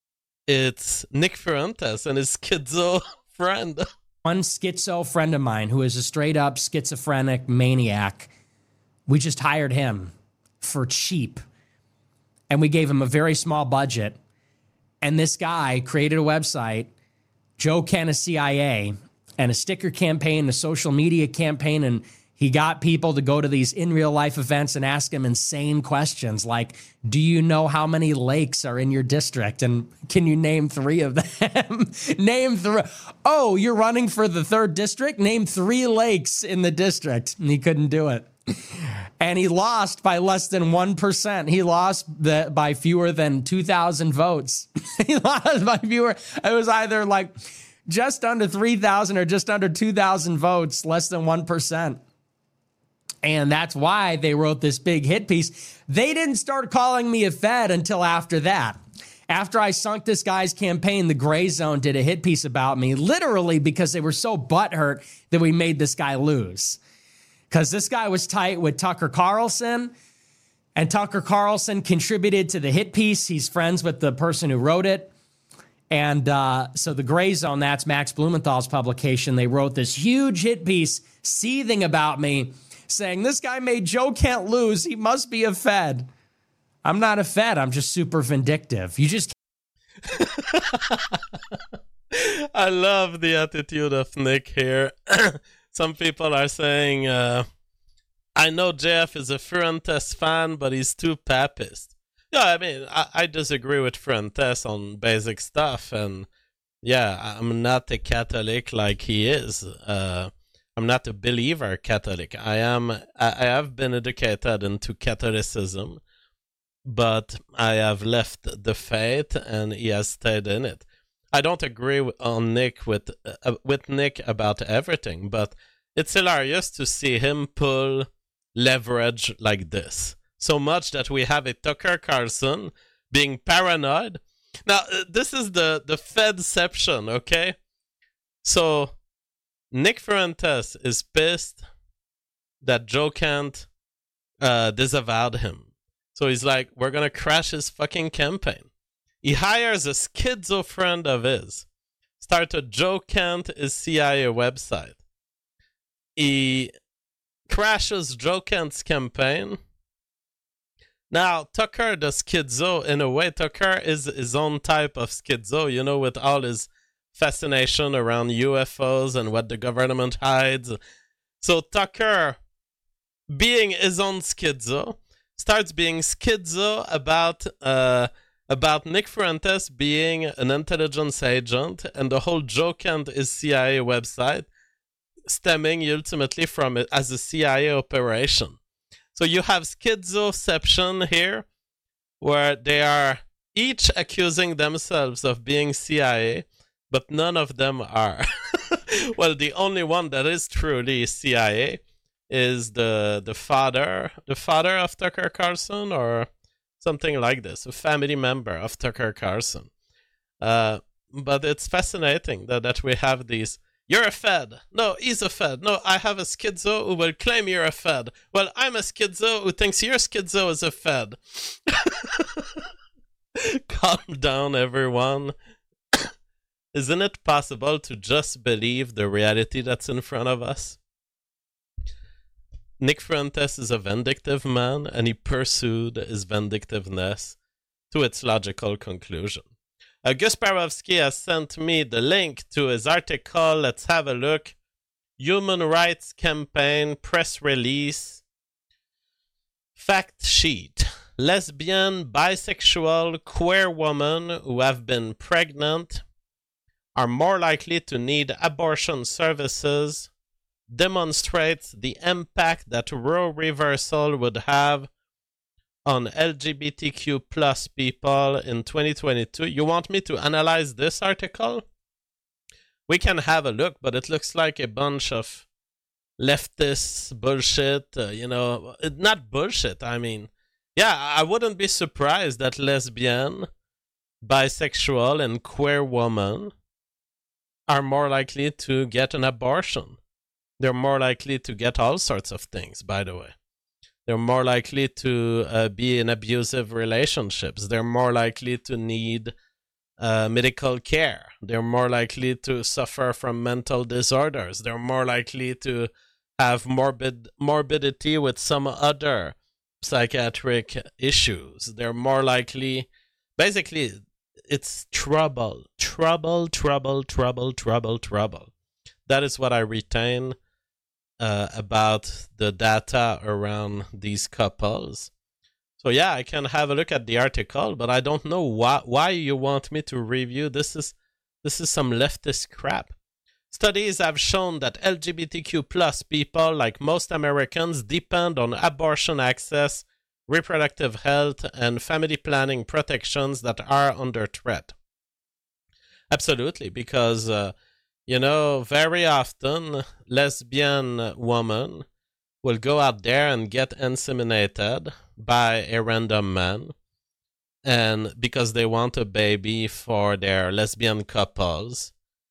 It's Nick Fuentes and his schizo friend. One schizo friend of mine who is a straight up schizophrenic maniac. We just hired him for cheap. And we gave him a very small budget. And this guy created a website, Joe Kent is C I A, and a sticker campaign, a social media campaign, and he got people to go to these in real life events and ask him insane questions like, do you know how many lakes are in your district? And can you name three of them? Name three. Oh, you're running for the third district? Name three lakes in the district. And he couldn't do it. And he lost by less than one percent. He lost the, by fewer than two thousand votes. He lost by fewer. It was either like just under three thousand or just under two thousand votes, less than one percent. And that's why they wrote this big hit piece. They didn't start calling me a Fed until after that. After I sunk this guy's campaign, the Gray Zone did a hit piece about me, literally because they were so butthurt that we made this guy lose. Because this guy was tight with Tucker Carlson, and Tucker Carlson contributed to the hit piece. He's friends with the person who wrote it. And uh, so the Gray Zone, that's Max Blumenthal's publication, they wrote this huge hit piece seething about me, saying, this guy made Joe Kent lose. He must be a Fed. I'm not a Fed. I'm just super vindictive. You just I love the attitude of Nick here. Some people are saying, uh, I know J F is a Fuentes fan, but he's too papist. Yeah, I mean, I, I disagree with Fuentes on basic stuff. And yeah, I'm not a Catholic like he is. Uh, I'm not a believer Catholic. I am. I, I have been educated into Catholicism, but I have left the faith and he has stayed in it. I don't agree with, on Nick with uh, with Nick about everything, but it's hilarious to see him pull leverage like this. So much that we have a Tucker Carlson being paranoid. Now, uh, this is the, the Fedception, okay? So, Nick Fuentes is pissed that Joe Kent uh, disavowed him. So he's like, we're going to crash his fucking campaign. He hires a schizo friend of his, started Joe Kent, his C I A website. He crashes Joe Kent's campaign. Now, Tucker, the schizo, in a way, Tucker is his own type of schizo, you know, with all his fascination around U F Os and what the government hides. So Tucker, being his own schizo, starts being schizo about uh, about Nick Fuentes being an intelligence agent and the whole Joe Kent is C I A website, stemming ultimately from it as a C I A operation. So you have schizoception here, where they are each accusing themselves of being C I A, but none of them are. Well, the only one that is truly C I A is the the father, the father of Tucker Carlson, or something like this, a family member of Tucker Carlson. Uh, but it's fascinating that, that we have these. You're a Fed. No, he's a Fed. No, I have a schizo who will claim you're a Fed. Well, I'm a schizo who thinks your schizo is a Fed. Calm down, everyone. Isn't it possible to just believe the reality that's in front of us? Nick Fuentes is a vindictive man, and he pursued his vindictiveness to its logical conclusion. Uh, Gus Parowski has sent me the link to his article. Let's have a look. Human Rights Campaign press release. Fact sheet. Lesbian, bisexual, queer women who have been pregnant are more likely to need abortion services. Demonstrates the impact that Roe reversal would have on L G B T Q plus people in twenty twenty-two. You want me to analyze this article? We can have a look, but it looks like a bunch of leftist bullshit, uh, you know, not bullshit, I mean, yeah, I wouldn't be surprised that lesbian, bisexual, and queer women are more likely to get an abortion. They're more likely to get all sorts of things, by the way. They're more likely to uh, be in abusive relationships. They're more likely to need uh, medical care. They're more likely to suffer from mental disorders. They're more likely to have morbid morbidity with some other psychiatric issues. They're more likely, basically, it's trouble, trouble, trouble, trouble, trouble, trouble. That is what I retain Uh, about the data around these couples. So yeah, I can have a look at the article, but I don't know why why you want me to review. This is this is some leftist crap. Studies have shown that L G B T Q plus people, like most Americans, depend on abortion access, reproductive health, and family planning protections that are under threat. Absolutely, because uh, you know, very often, lesbian women will go out there and get inseminated by a random man, and because they want a baby for their lesbian couples,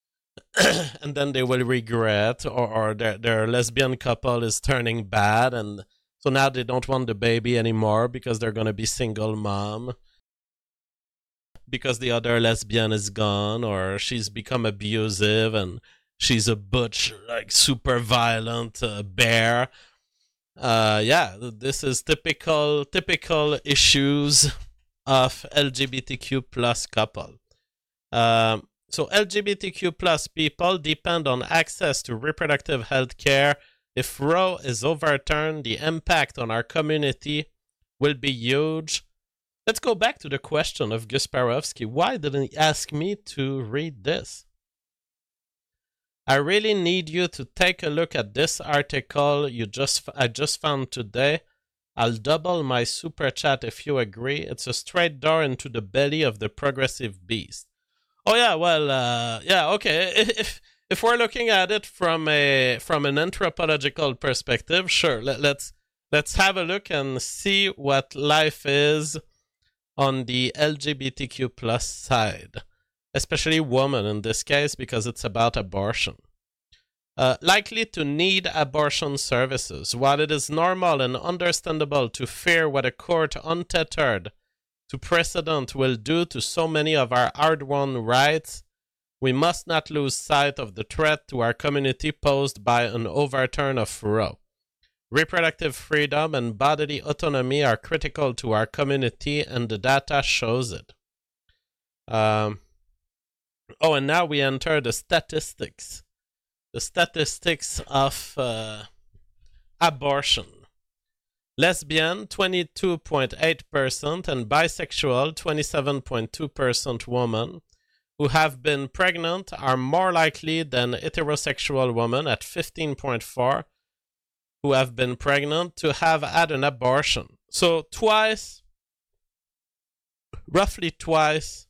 and then they will regret, or, or their, their lesbian couple is turning bad, and so now they don't want the baby anymore because they're going to be single mom. Because the other lesbian is gone, or she's become abusive and she's a butch, like super violent uh, bear. Uh, yeah, this is typical typical issues of L G B T Q plus couple. Um, so L G B T Q plus people depend on access to reproductive health care. If Roe is overturned, the impact on our community will be huge. Let's go back to the question of Gus Parowski. Why didn't he ask me to read this? I really need you to take a look at this article you just I just found today. I'll double my super chat if you agree. It's a straight door into the belly of the progressive beast. Oh yeah, well, uh, yeah, okay. If if we're looking at it from a from an anthropological perspective, sure. Let, let's let's have a look and see what life is on the L G B T Q plus side, especially women in this case because it's about abortion. Uh, likely to need abortion services. While it is normal and understandable to fear what a court untethered to precedent will do to so many of our hard-won rights, we must not lose sight of the threat to our community posed by an overturn of Roe. Reproductive freedom and bodily autonomy are critical to our community, and the data shows it. Um, oh, and now we enter the statistics. The statistics of uh, abortion. Lesbian, twenty-two point eight percent, and bisexual, twenty-seven point two percent women who have been pregnant are more likely than heterosexual women at fifteen point four who have been pregnant to have had an abortion. So twice, roughly twice,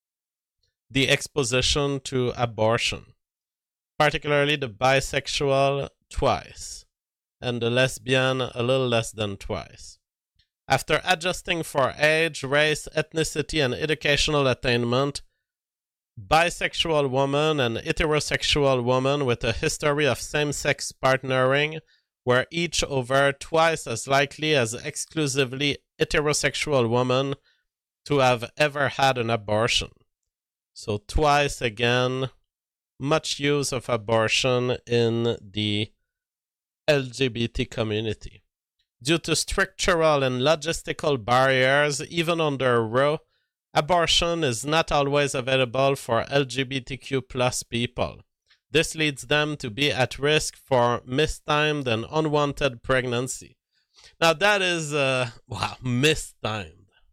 the exposition to abortion. Particularly the bisexual, twice, and the lesbian, a little less than twice. After adjusting for age, race, ethnicity, and educational attainment, bisexual women and heterosexual women with a history of same-sex partnering were each over twice as likely as exclusively heterosexual women to have ever had an abortion. So twice again, much use of abortion in the L G B T community. Due to structural and logistical barriers, even under Roe, abortion is not always available for L G B T Q plus people. This leads them to be at risk for mistimed and unwanted pregnancy. Now that is, uh, wow, mistimed.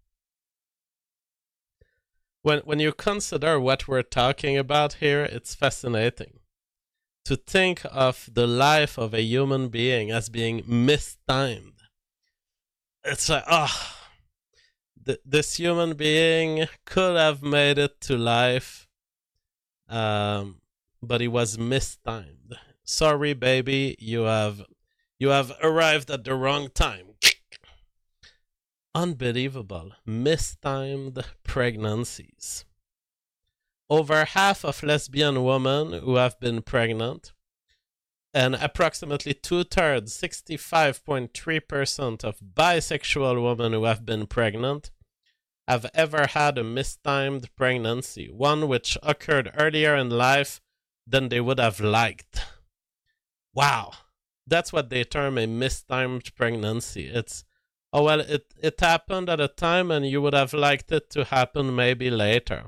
When when you consider what we're talking about here, it's fascinating. To think of the life of a human being as being mistimed. It's like, oh, th- this human being could have made it to life, um, but he was mistimed. Sorry, baby, you have you have arrived at the wrong time. Unbelievable. Mistimed pregnancies. Over half of lesbian women who have been pregnant, and approximately two-thirds, sixty-five point three percent of bisexual women who have been pregnant, have ever had a mistimed pregnancy, one which occurred earlier in life than they would have liked. Wow. That's what they term a mistimed pregnancy. It's Oh, well, it, it happened at a time and you would have liked it to happen maybe later.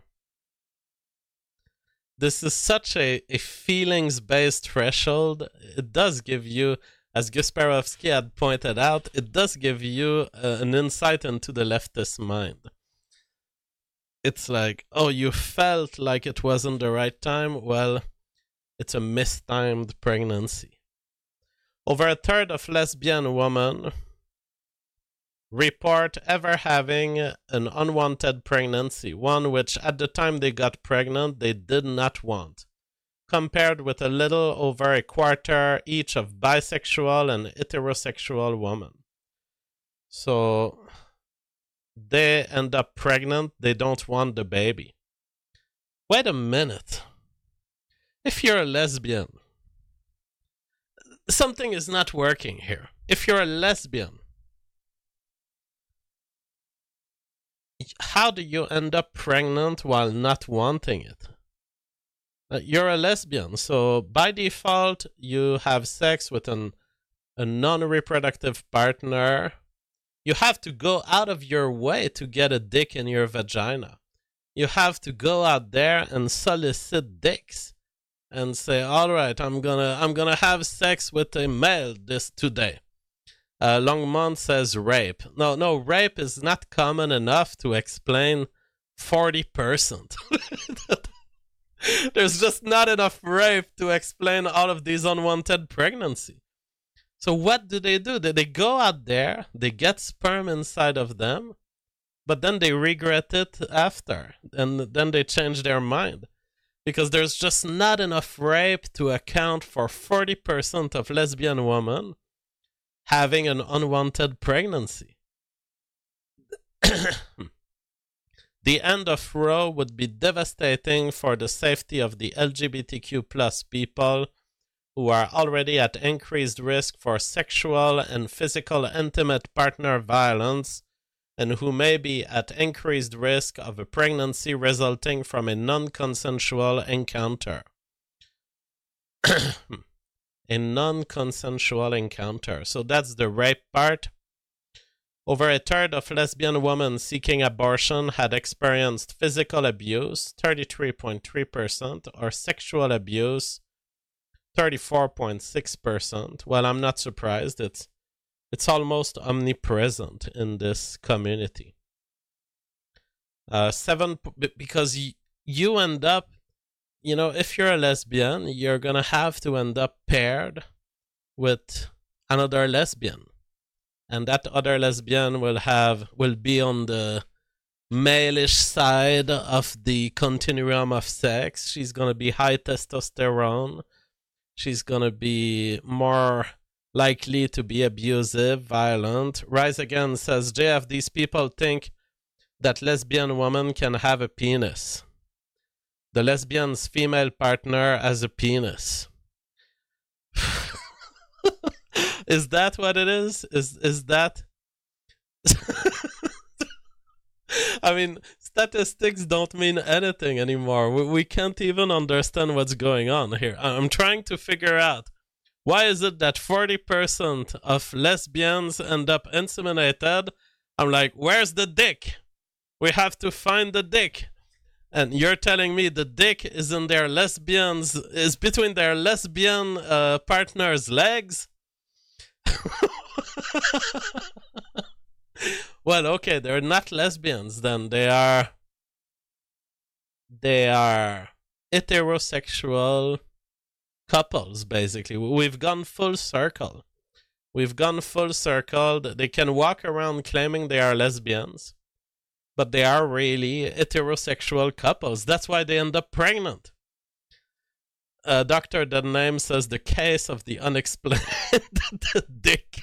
This is such a, a feelings-based threshold. It does give you, as Gasparovsky had pointed out, it does give you uh, an insight into the leftist mind. It's like, oh, you felt like it wasn't the right time? Well, it's a mistimed pregnancy. Over a third of lesbian women report ever having an unwanted pregnancy, one which at the time they got pregnant they did not want, compared with a little over a quarter each of bisexual and heterosexual women. So they end up pregnant, they don't want the baby. Wait a minute. If you're a lesbian, something is not working here. If you're a lesbian, how do you end up pregnant while not wanting it? Uh, you're a lesbian, so by default, you have sex with an, a non-reproductive partner. You have to go out of your way to get a dick in your vagina. You have to go out there and solicit dicks and say, all right, I'm gonna, I'm gonna have sex with a male this today. Uh, Longmont says rape. No, no, rape is not common enough to explain forty percent. There's just not enough rape to explain all of these unwanted pregnancy. So what do they do? They, they go out there, they get sperm inside of them, but then they regret it after, and then they change their mind. Because there's just not enough rape to account for forty percent of lesbian women having an unwanted pregnancy. The end of Roe would be devastating for the safety of the L G B T Q plus people who are already at increased risk for sexual and physical intimate partner violence, and who may be at increased risk of a pregnancy resulting from a non-consensual encounter. A non-consensual encounter. So that's the rape part. Over a third of lesbian women seeking abortion had experienced physical abuse, thirty-three point three percent, or sexual abuse, thirty-four point six percent. Well, I'm not surprised. It's it's almost omnipresent in this community. Uh, seven, because y- you end up, you know, if you're a lesbian, you're gonna have to end up paired with another lesbian. And that other lesbian will have will be on the male-ish side of the continuum of sex. She's gonna be high testosterone. She's gonna be more likely to be abusive, violent. Rise Again says, J F, these people think that lesbian women can have a penis. The lesbian's female partner has a penis. Is that what it is? Is is that? I mean, statistics don't mean anything anymore. We, we can't even understand what's going on here. I'm trying to figure out, why is it that forty percent of lesbians end up inseminated? I'm like, where's the dick? We have to find the dick. And you're telling me the dick is in their lesbians, is between their lesbian uh, partner's legs? Well, okay, they're not lesbians then. They are they are heterosexual couples, basically. We've gone full circle. We've gone full circle. They can walk around claiming they are lesbians, but they are really heterosexual couples. That's why they end up pregnant. Uh, Doctor The Name says the case of the unexplained dick.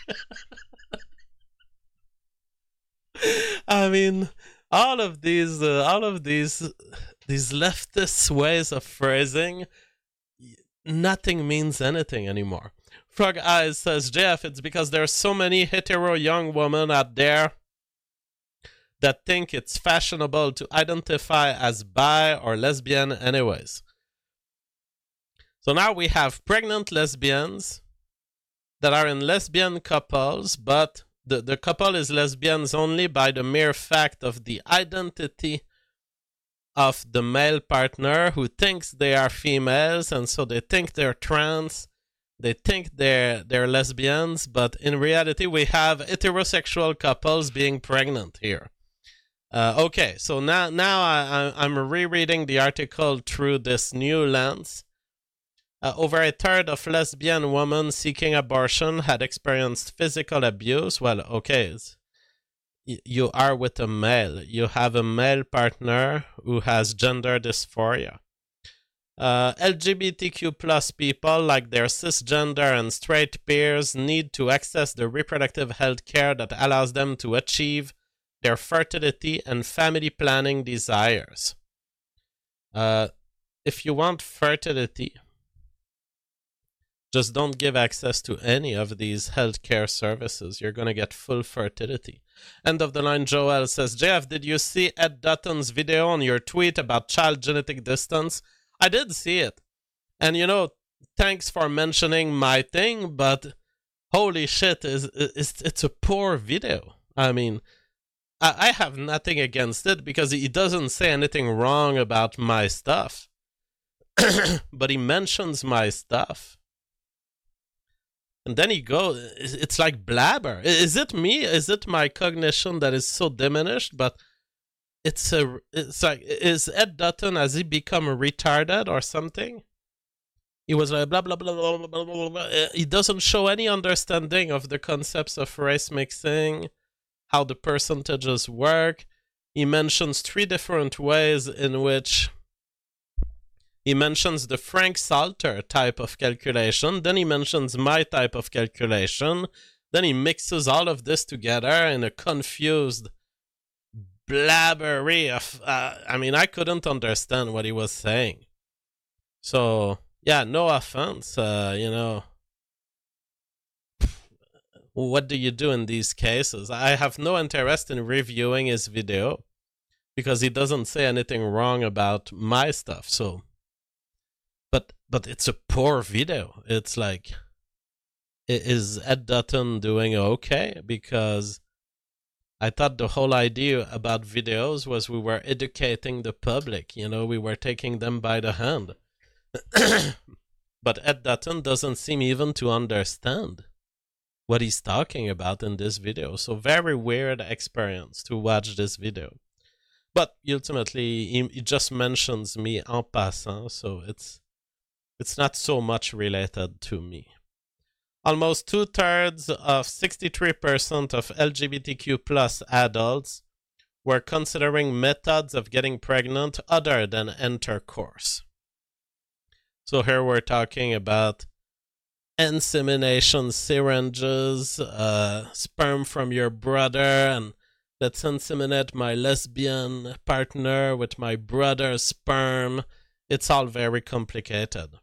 I mean, all of these, uh, all of these, these leftist ways of phrasing, nothing means anything anymore. Frog Eyes says, Jeff, it's because there's so many hetero young women out there that think it's fashionable to identify as bi or lesbian anyways. So now we have pregnant lesbians that are in lesbian couples, but the, the couple is lesbians only by the mere fact of the identity of the male partner, who thinks they are females, and so they think they're trans, they think they're, they're lesbians, but in reality we have heterosexual couples being pregnant here. Uh, okay, so now, now I, I, I'm rereading the article through this new lens. Uh, over a third of lesbian women seeking abortion had experienced physical abuse. Well, okay, you are with a male. You have a male partner who has gender dysphoria. Uh, L G B T Q plus people, like their cisgender and straight peers, need to access the reproductive health care that allows them to achieve their fertility and family planning desires. Uh, if you want fertility, just don't give access to any of these healthcare services. You're going to get full fertility. End of the line, Joel says, J F, did you see Ed Dutton's video on your tweet about child genetic distance? I did see it. And, you know, thanks for mentioning my thing, but holy shit, is it's, it's a poor video. I mean, I, I have nothing against it because he doesn't say anything wrong about my stuff. But he mentions my stuff. And then he goes, it's like blabber. Is it me? Is it my cognition that is so diminished? But it's a, it's like, is Ed Dutton, has he become retarded or something? He was like, blah, blah, blah, blah, blah, blah, blah. He doesn't show any understanding of the concepts of race mixing, how the percentages work. he mentions three different ways in which he mentions the Frank Salter type of calculation, then he mentions my type of calculation, then he mixes all of this together in a confused blabbery of, uh, I mean, I couldn't understand what he was saying. So, yeah, no offense, uh, you know. What do you do in these cases? I have no interest in reviewing his video because he doesn't say anything wrong about my stuff. So, but but it's a poor video. It's like, is Ed Dutton doing okay? Because I thought the whole idea about videos was we were educating the public. You know, we were taking them by the hand. But Ed Dutton doesn't seem even to understand what he's talking about in this video. So very weird experience to watch this video. But ultimately, he, he just mentions me en passant, so it's it's not so much related to me. Almost two-thirds of sixty-three percent of L G B T Q plus adults were considering methods of getting pregnant other than intercourse. So here we're talking about insemination syringes, uh, sperm from your brother, and let's inseminate my lesbian partner with my brother's sperm. It's all very complicated.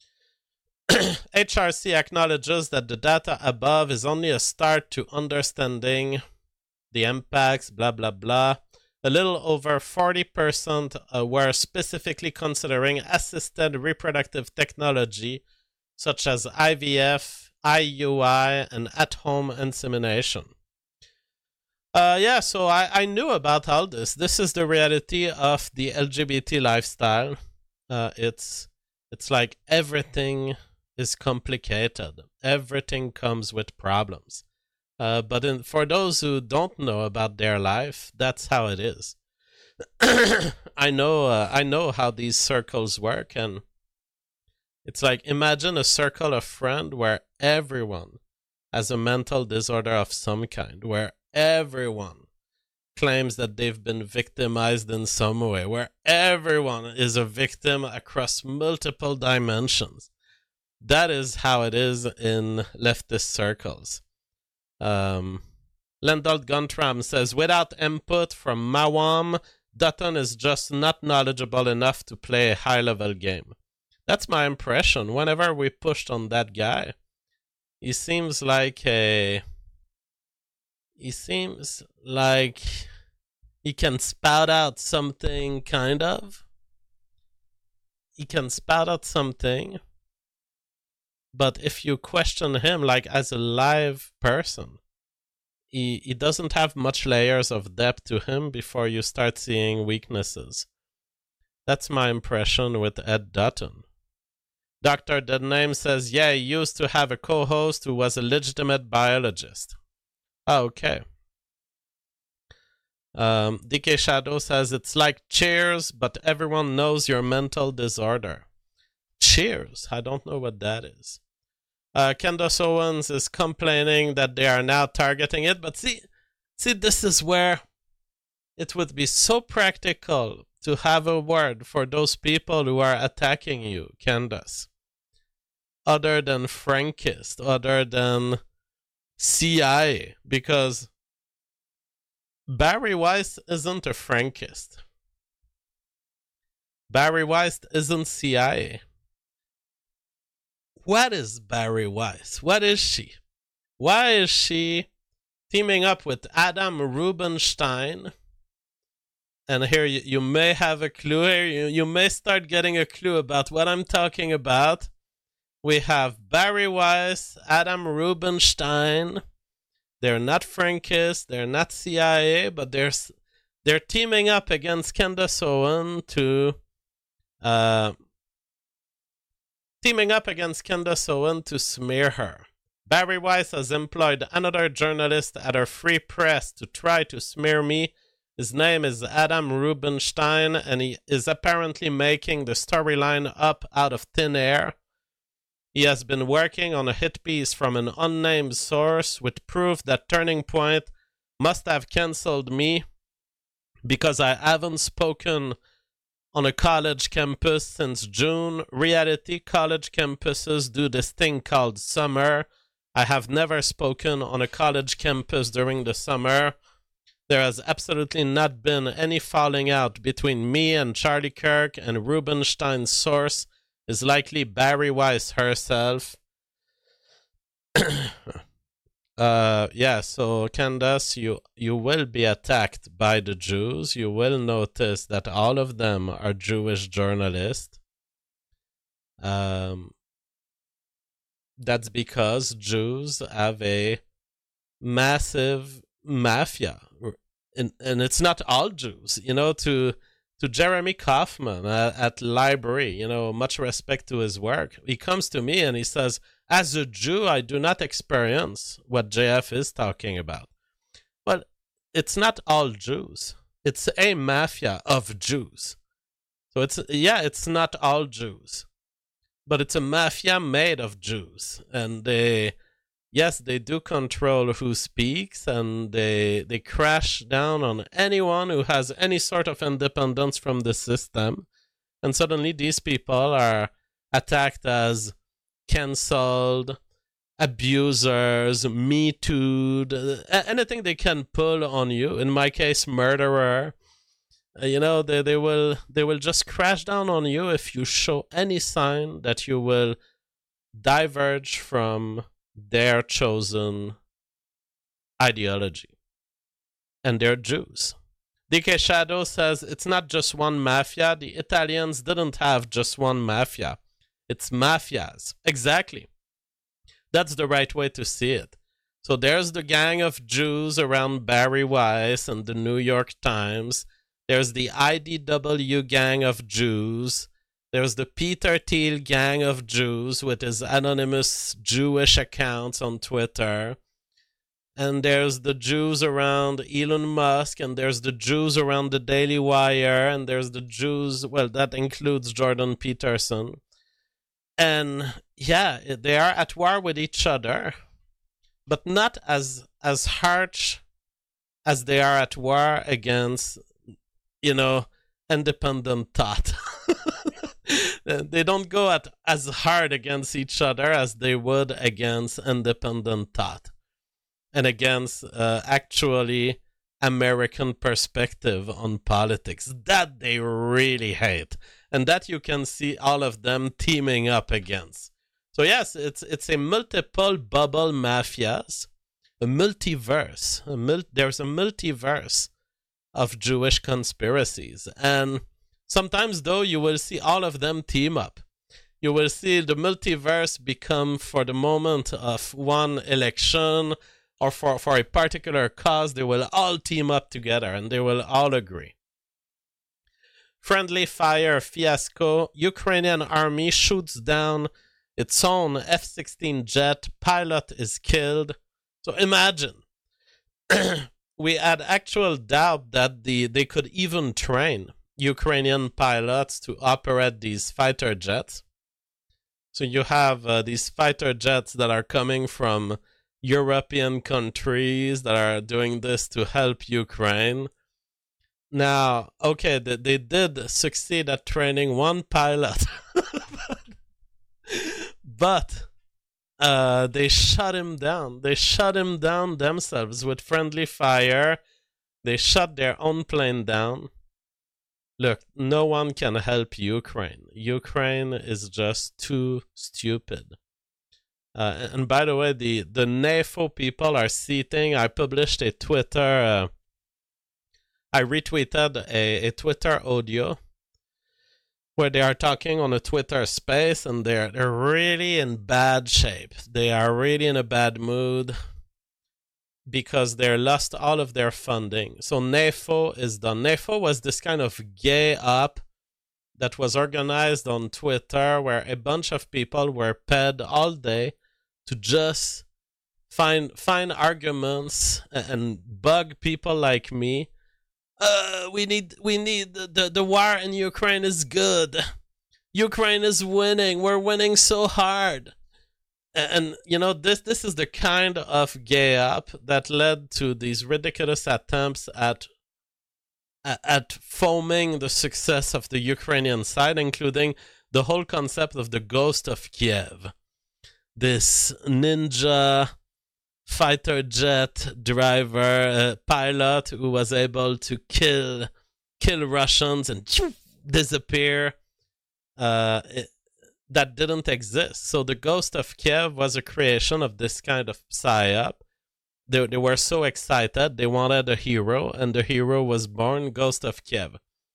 H R C acknowledges that the data above is only a start to understanding the impacts, blah, blah, blah. A little over forty percent uh, were specifically considering assisted reproductive technology such as I V F, I U I, and at-home insemination. Uh, yeah, so I, I knew about all this. This is the reality of the L G B T lifestyle. Uh, it's it's like everything is complicated. Everything comes with problems. Uh, but in, for those who don't know about their life, that's how it is. I know. Uh, I know how these circles work, and it's like, imagine a circle of friends where everyone has a mental disorder of some kind, where everyone claims that they've been victimized in some way, where everyone is a victim across multiple dimensions. That is how it is in leftist circles. Um, Lendalt Guntram says, without input from Mawam, Dutton is just not knowledgeable enough to play a high-level game. That's my impression. Whenever we pushed on that guy, he seems like a... He seems like he can spout out something, kind of. He can spout out something. But if you question him, like, as a live person, he, he doesn't have much layers of depth to him before you start seeing weaknesses. That's my impression with Ed Dutton. Doctor Deadname says, yeah, he used to have a co-host who was a legitimate biologist. Oh, okay. Um, D K Shadow says, it's like Cheers, but everyone knows your mental disorder. Cheers? I don't know what that is. Uh, Candace Owens is complaining that they are now targeting it, but see, see, this is where it would be so practical to have a word for those people who are attacking you, Candace. Other than Frankist, other than C I A, because Barry Weiss isn't a Frankist. Barry Weiss isn't C I A. What is Barry Weiss? What is she? Why is she teaming up with Adam Rubinstein? And here you, you may have a clue here. You, you may start getting a clue about what I'm talking about. We have Barry Weiss, Adam Rubinstein. They're not Frankists, they're not C I A, but they're they're teaming up against Candace Owen to uh, teaming up against Candace Owen to smear her. Barry Weiss has employed another journalist at her Free Press to try to smear me. His name is Adam Rubinstein, and he is apparently making the storyline up out of thin air. He has been working on a hit piece from an unnamed source with proof that Turning Point must have cancelled me because I haven't spoken on a college campus since June. Reality, college campuses do this thing called summer. I have never spoken on a college campus during the summer. There has absolutely not been any falling out between me and Charlie Kirk, and Rubenstein's source is likely Bari Weiss herself. uh, yeah, so Candace, you, you will be attacked by the Jews. You will notice that all of them are Jewish journalists. Um, that's because Jews have a massive mafia. And, and it's not all Jews, you know, to to Jeremy Kaufman uh, at Library, you know, much respect to his work. He comes to me and he says, as a Jew, I do not experience what J F is talking about. Well, it's not all Jews. It's a mafia of Jews. So it's, yeah, it's not all Jews, but it's a mafia made of Jews. And they... yes, they do control who speaks, and they they crash down on anyone who has any sort of independence from the system. And suddenly these people are attacked as cancelled, abusers, Me Too'd, anything they can pull on you. In my case, murderer. Uh, you know, they, they will they will just crash down on you if you show any sign that you will diverge from their chosen ideology. And they're Jews. D K Shadow says it's not just one mafia. The Italians didn't have just one mafia. It's mafias. Exactly. That's the right way to see it. So there's the gang of Jews around Bari Weiss and the New York Times. There's the I D W gang of Jews. There's the Peter Thiel gang of Jews with his anonymous Jewish accounts on Twitter. And there's the Jews around Elon Musk, and there's the Jews around the Daily Wire, and there's the Jews, well, that includes Jordan Peterson. And yeah, they are at war with each other, but not as as harsh as they are at war against, you know, independent thought. They don't go at as hard against each other as they would against independent thought and against uh, actually American perspective on politics. That they really hate, and that you can see all of them teaming up against. So yes, it's it's a multiple bubble mafias, a multiverse. A mul- there's a multiverse of Jewish conspiracies, and sometimes, though, you will see all of them team up. You will see the multiverse become, for the moment of one election or for, for a particular cause, they will all team up together and they will all agree. Friendly fire fiasco. Ukrainian army shoots down its own F sixteen jet. Pilot is killed. So imagine. We had actual doubt that the they could even train Ukrainian pilots to operate these fighter jets. So you have uh, these fighter jets that are coming from European countries that are doing this to help Ukraine. Now, okay, they, they did succeed at training one pilot, but uh, they shut him down. They shut him down themselves with friendly fire. They shut their own plane down. Look, no one can help Ukraine. Ukraine is just too stupid. Uh, and by the way, the, the NAFO people are seating. I published a Twitter, uh, I retweeted a, a Twitter audio where they are talking on a Twitter space, and they're, they're really in bad shape. They are really in a bad mood because they lost all of their funding. So NAFO is done. NAFO was this kind of gay up that was organized on Twitter where a bunch of people were paid all day to just find find arguments and bug people like me. Uh, we need we need the, the, the war in Ukraine is good. Ukraine is winning. We're winning so hard. And, you know, this this is the kind of gay up that led to these ridiculous attempts at at foaming the success of the Ukrainian side, including the whole concept of the Ghost of Kiev. This ninja fighter jet driver, uh, pilot who was able to kill kill Russians and phew, disappear. Uh, it, that didn't exist. So the Ghost of Kiev was a creation of this kind of psyop. They, they were so excited, they wanted a hero, and the hero was born, Ghost of Kiev.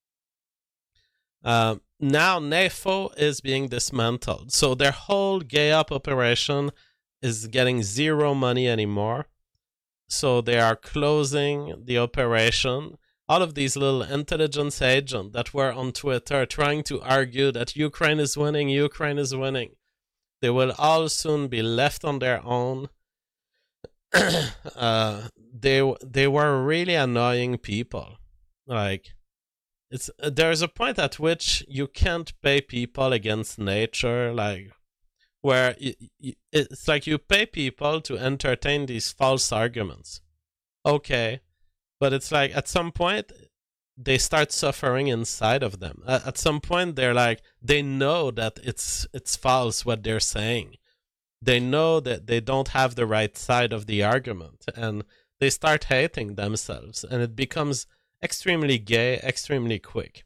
Uh, now NAFO is being dismantled. So their whole GayUp operation is getting zero money anymore. So they are closing the operation. All of these little intelligence agents that were on Twitter trying to argue that Ukraine is winning, Ukraine is winning, they will all soon be left on their own. uh, they they were really annoying people. Like, it's there's a point at which you can't pay people against nature, like where you, you, it's like you pay people to entertain these false arguments. Okay, but it's like at some point they start suffering inside of them. At, at some point they're like they know that it's it's false what they're saying. They know that they don't have the right side of the argument, and they start hating themselves, and it becomes extremely gay, extremely quick.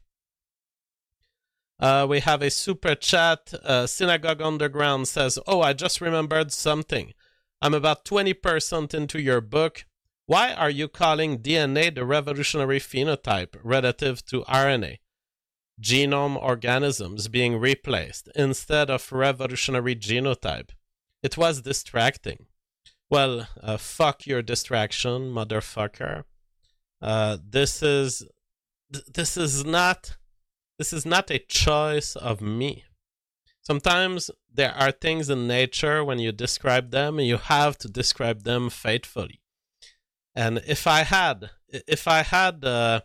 Uh, we have a super chat. Uh, Synagogue Underground says, "Oh, I just remembered something. I'm about twenty percent into your book. Why are you calling D N A the revolutionary phenotype relative to R N A? Genome organisms being replaced instead of revolutionary genotype. It was distracting." Well, uh, fuck your distraction, motherfucker. Uh, this is th- this is not this is not a choice of me. Sometimes there are things in nature when you describe them, you have to describe them faithfully. And if I had, if I had, uh,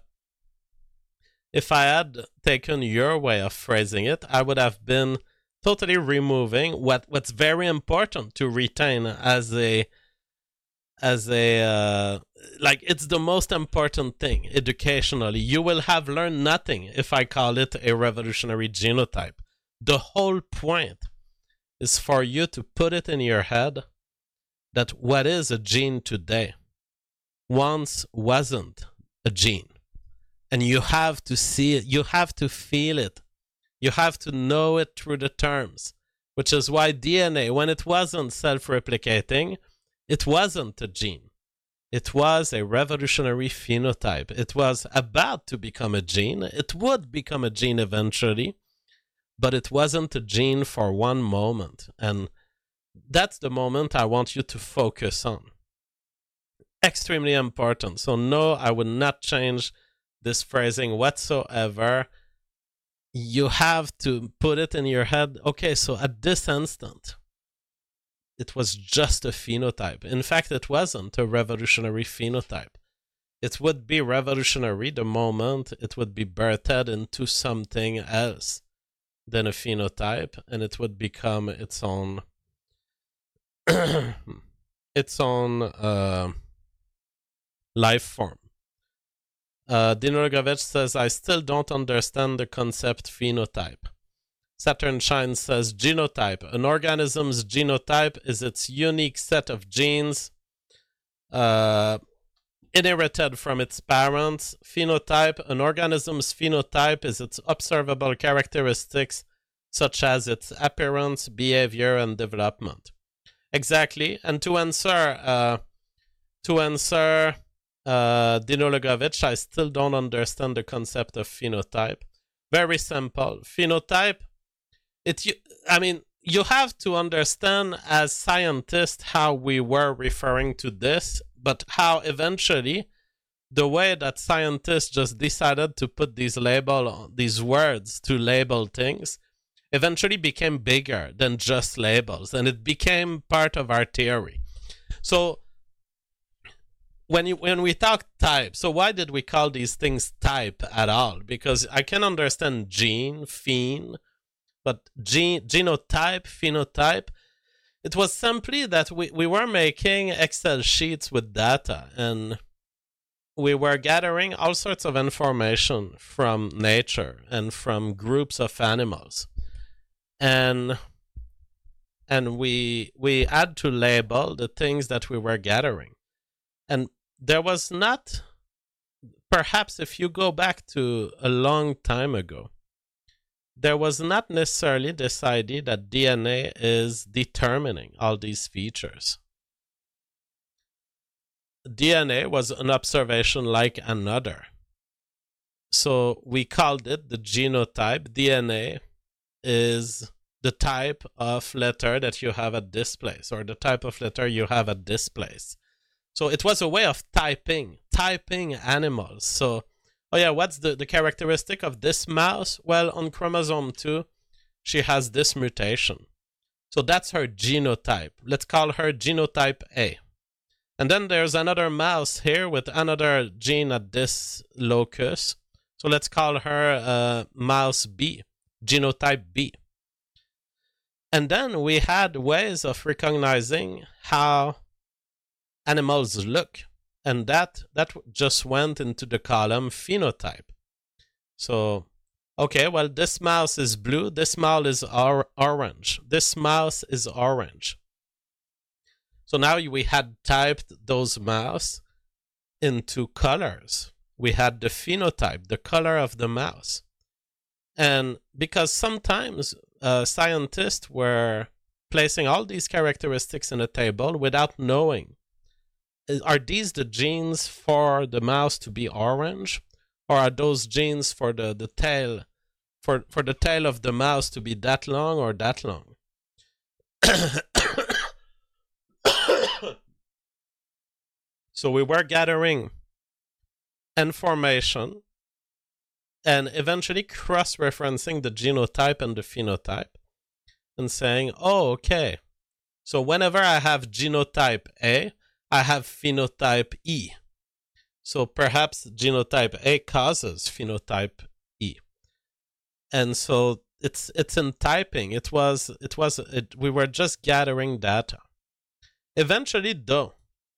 if I had taken your way of phrasing it, I would have been totally removing what, what's very important to retain as a as a uh, like it's the most important thing educationally. You will have learned nothing if I call it a revolutionary genotype. The whole point is for you to put it in your head that what is a gene today once wasn't a gene, and you have to see it, you have to feel it. You have to know it through the terms, which is why D N A, when it wasn't self-replicating, it wasn't a gene. It was a revolutionary phenotype. It was about to become a gene. It would become a gene eventually, but it wasn't a gene for one moment. And that's the moment I want you to focus on. Extremely important. So no, I would not change this phrasing whatsoever. You have to put it in your head, okay, so at this instant, it was just a phenotype. In fact, it wasn't a revolutionary phenotype. It would be revolutionary the moment it would be birthed into something else than a phenotype, and it would become its own its own uh, life form. Uh, Dino Rogovich says, I still don't understand the concept phenotype. Saturn Shine says, genotype. An organism's genotype is its unique set of genes uh, inherited from its parents. Phenotype. An organism's phenotype is its observable characteristics, such as its appearance, behavior, and development. Exactly. And to answer, uh, to answer... Uh, Dino Legovich, I still don't understand the concept of phenotype. Very simple. Phenotype, it, I mean, you have to understand as scientists how we were referring to this, but how eventually the way that scientists just decided to put these label, these words to label things, eventually became bigger than just labels, and it became part of our theory. So When you when we talk type, so why did we call these things type at all? Because I can understand gene, phen, but gene, genotype, phenotype, it was simply that we, we were making Excel sheets with data, and we were gathering all sorts of information from nature and from groups of animals. And and we we had to label the things that we were gathering. And there was not, perhaps if you go back to a long time ago, there was not necessarily this idea that D N A is determining all these features. D N A was an observation like another. So we called it the genotype. D N A is the type of letter that you have at this place, or the type of letter you have at this place. So it was a way of typing, typing animals. So, oh yeah, what's the, the characteristic of this mouse? Well, on chromosome two, she has this mutation. So that's her genotype. Let's call her genotype A. And then there's another mouse here with another gene at this locus. So let's call her uh, mouse B, genotype B. And then we had ways of recognizing how animals look. And that, that just went into the column phenotype. So, okay, well, this mouse is blue. This mouse is or- orange. This mouse is orange. So now we had typed those mouse into colors. We had the phenotype, the color of the mouse. And because sometimes uh, scientists were placing all these characteristics in a table without knowing, are these the genes for the mouse to be orange? Or are those genes for the, the tail, for, for the tail of the mouse to be that long or that long? So we were gathering information and eventually cross-referencing the genotype and the phenotype and saying, oh, okay, so whenever I have genotype A, I have phenotype E. So perhaps genotype A causes phenotype E. And so it's it's in typing. It was, it was it, we were just gathering data. Eventually, though,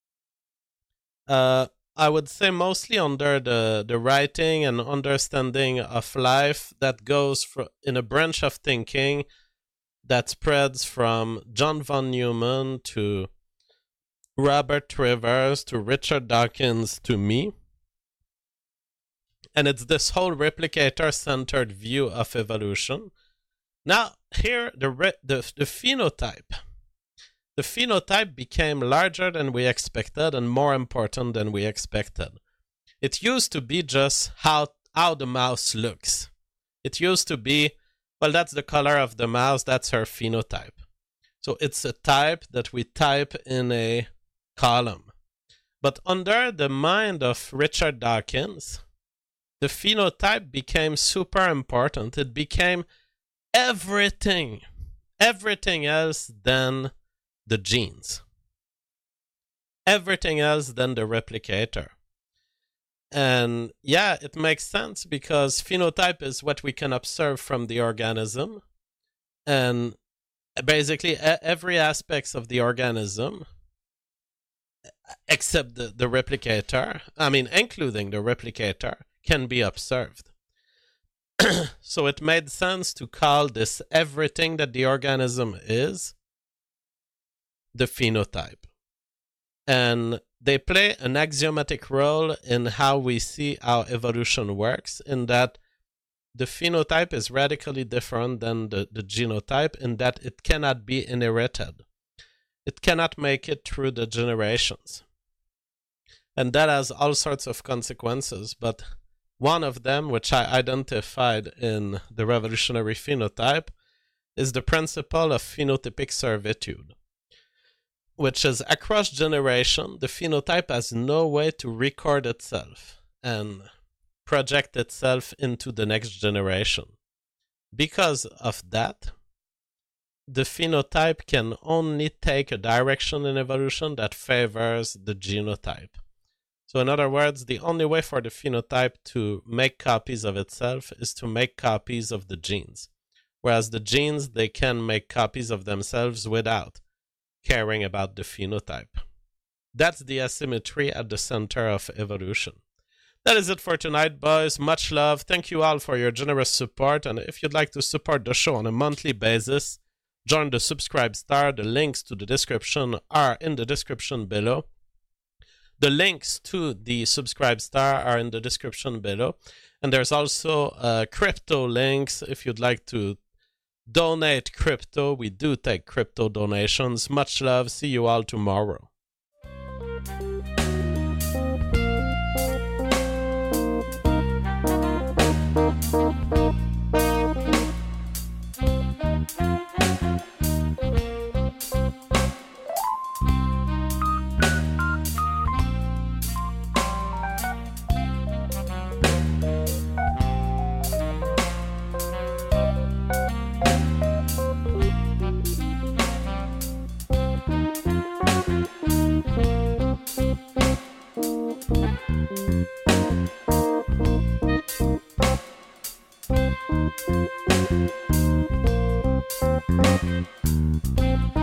Uh, I would say mostly under the, the writing and understanding of life that goes for, in a branch of thinking that spreads from John von Neumann to Robert Rivers to Richard Dawkins to me. And it's this whole replicator-centered view of evolution. Now, here, the, re- the, the phenotype. The phenotype became larger than we expected and more important than we expected. It used to be just how, how the mouse looks. It used to be, well, that's the color of the mouse, that's her phenotype. So it's a type that we type in a column. But under the mind of Richard Dawkins, the phenotype became super important. It became everything, everything else than the genes. Everything else than the replicator. And yeah, it makes sense because phenotype is what we can observe from the organism. And basically every aspect of the organism, except the, the replicator, I mean, including the replicator, can be observed. So it made sense to call this everything that the organism is the phenotype. And they play an axiomatic role in how we see how evolution works, in that the phenotype is radically different than the, the genotype in that it cannot be inherited. It cannot make it through the generations. And that has all sorts of consequences, but one of them, which I identified in the revolutionary phenotype, is the principle of phenotypic servitude, which is across generation, the phenotype has no way to record itself and project itself into the next generation. Because of that, the phenotype can only take a direction in evolution that favors the genotype. So in other words, the only way for the phenotype to make copies of itself is to make copies of the genes. Whereas the genes, they can make copies of themselves without caring about the phenotype. That's the asymmetry at the center of evolution. That is it for tonight, boys. Much love. Thank you all for your generous support. And if you'd like to support the show on a monthly basis, join the Subscribe Star. The links to the description are in the description below. The links to the Subscribe Star are in the description below. And there's also uh, crypto links if you'd like to donate crypto. We do take crypto donations. Much love. See you all tomorrow. Thank you.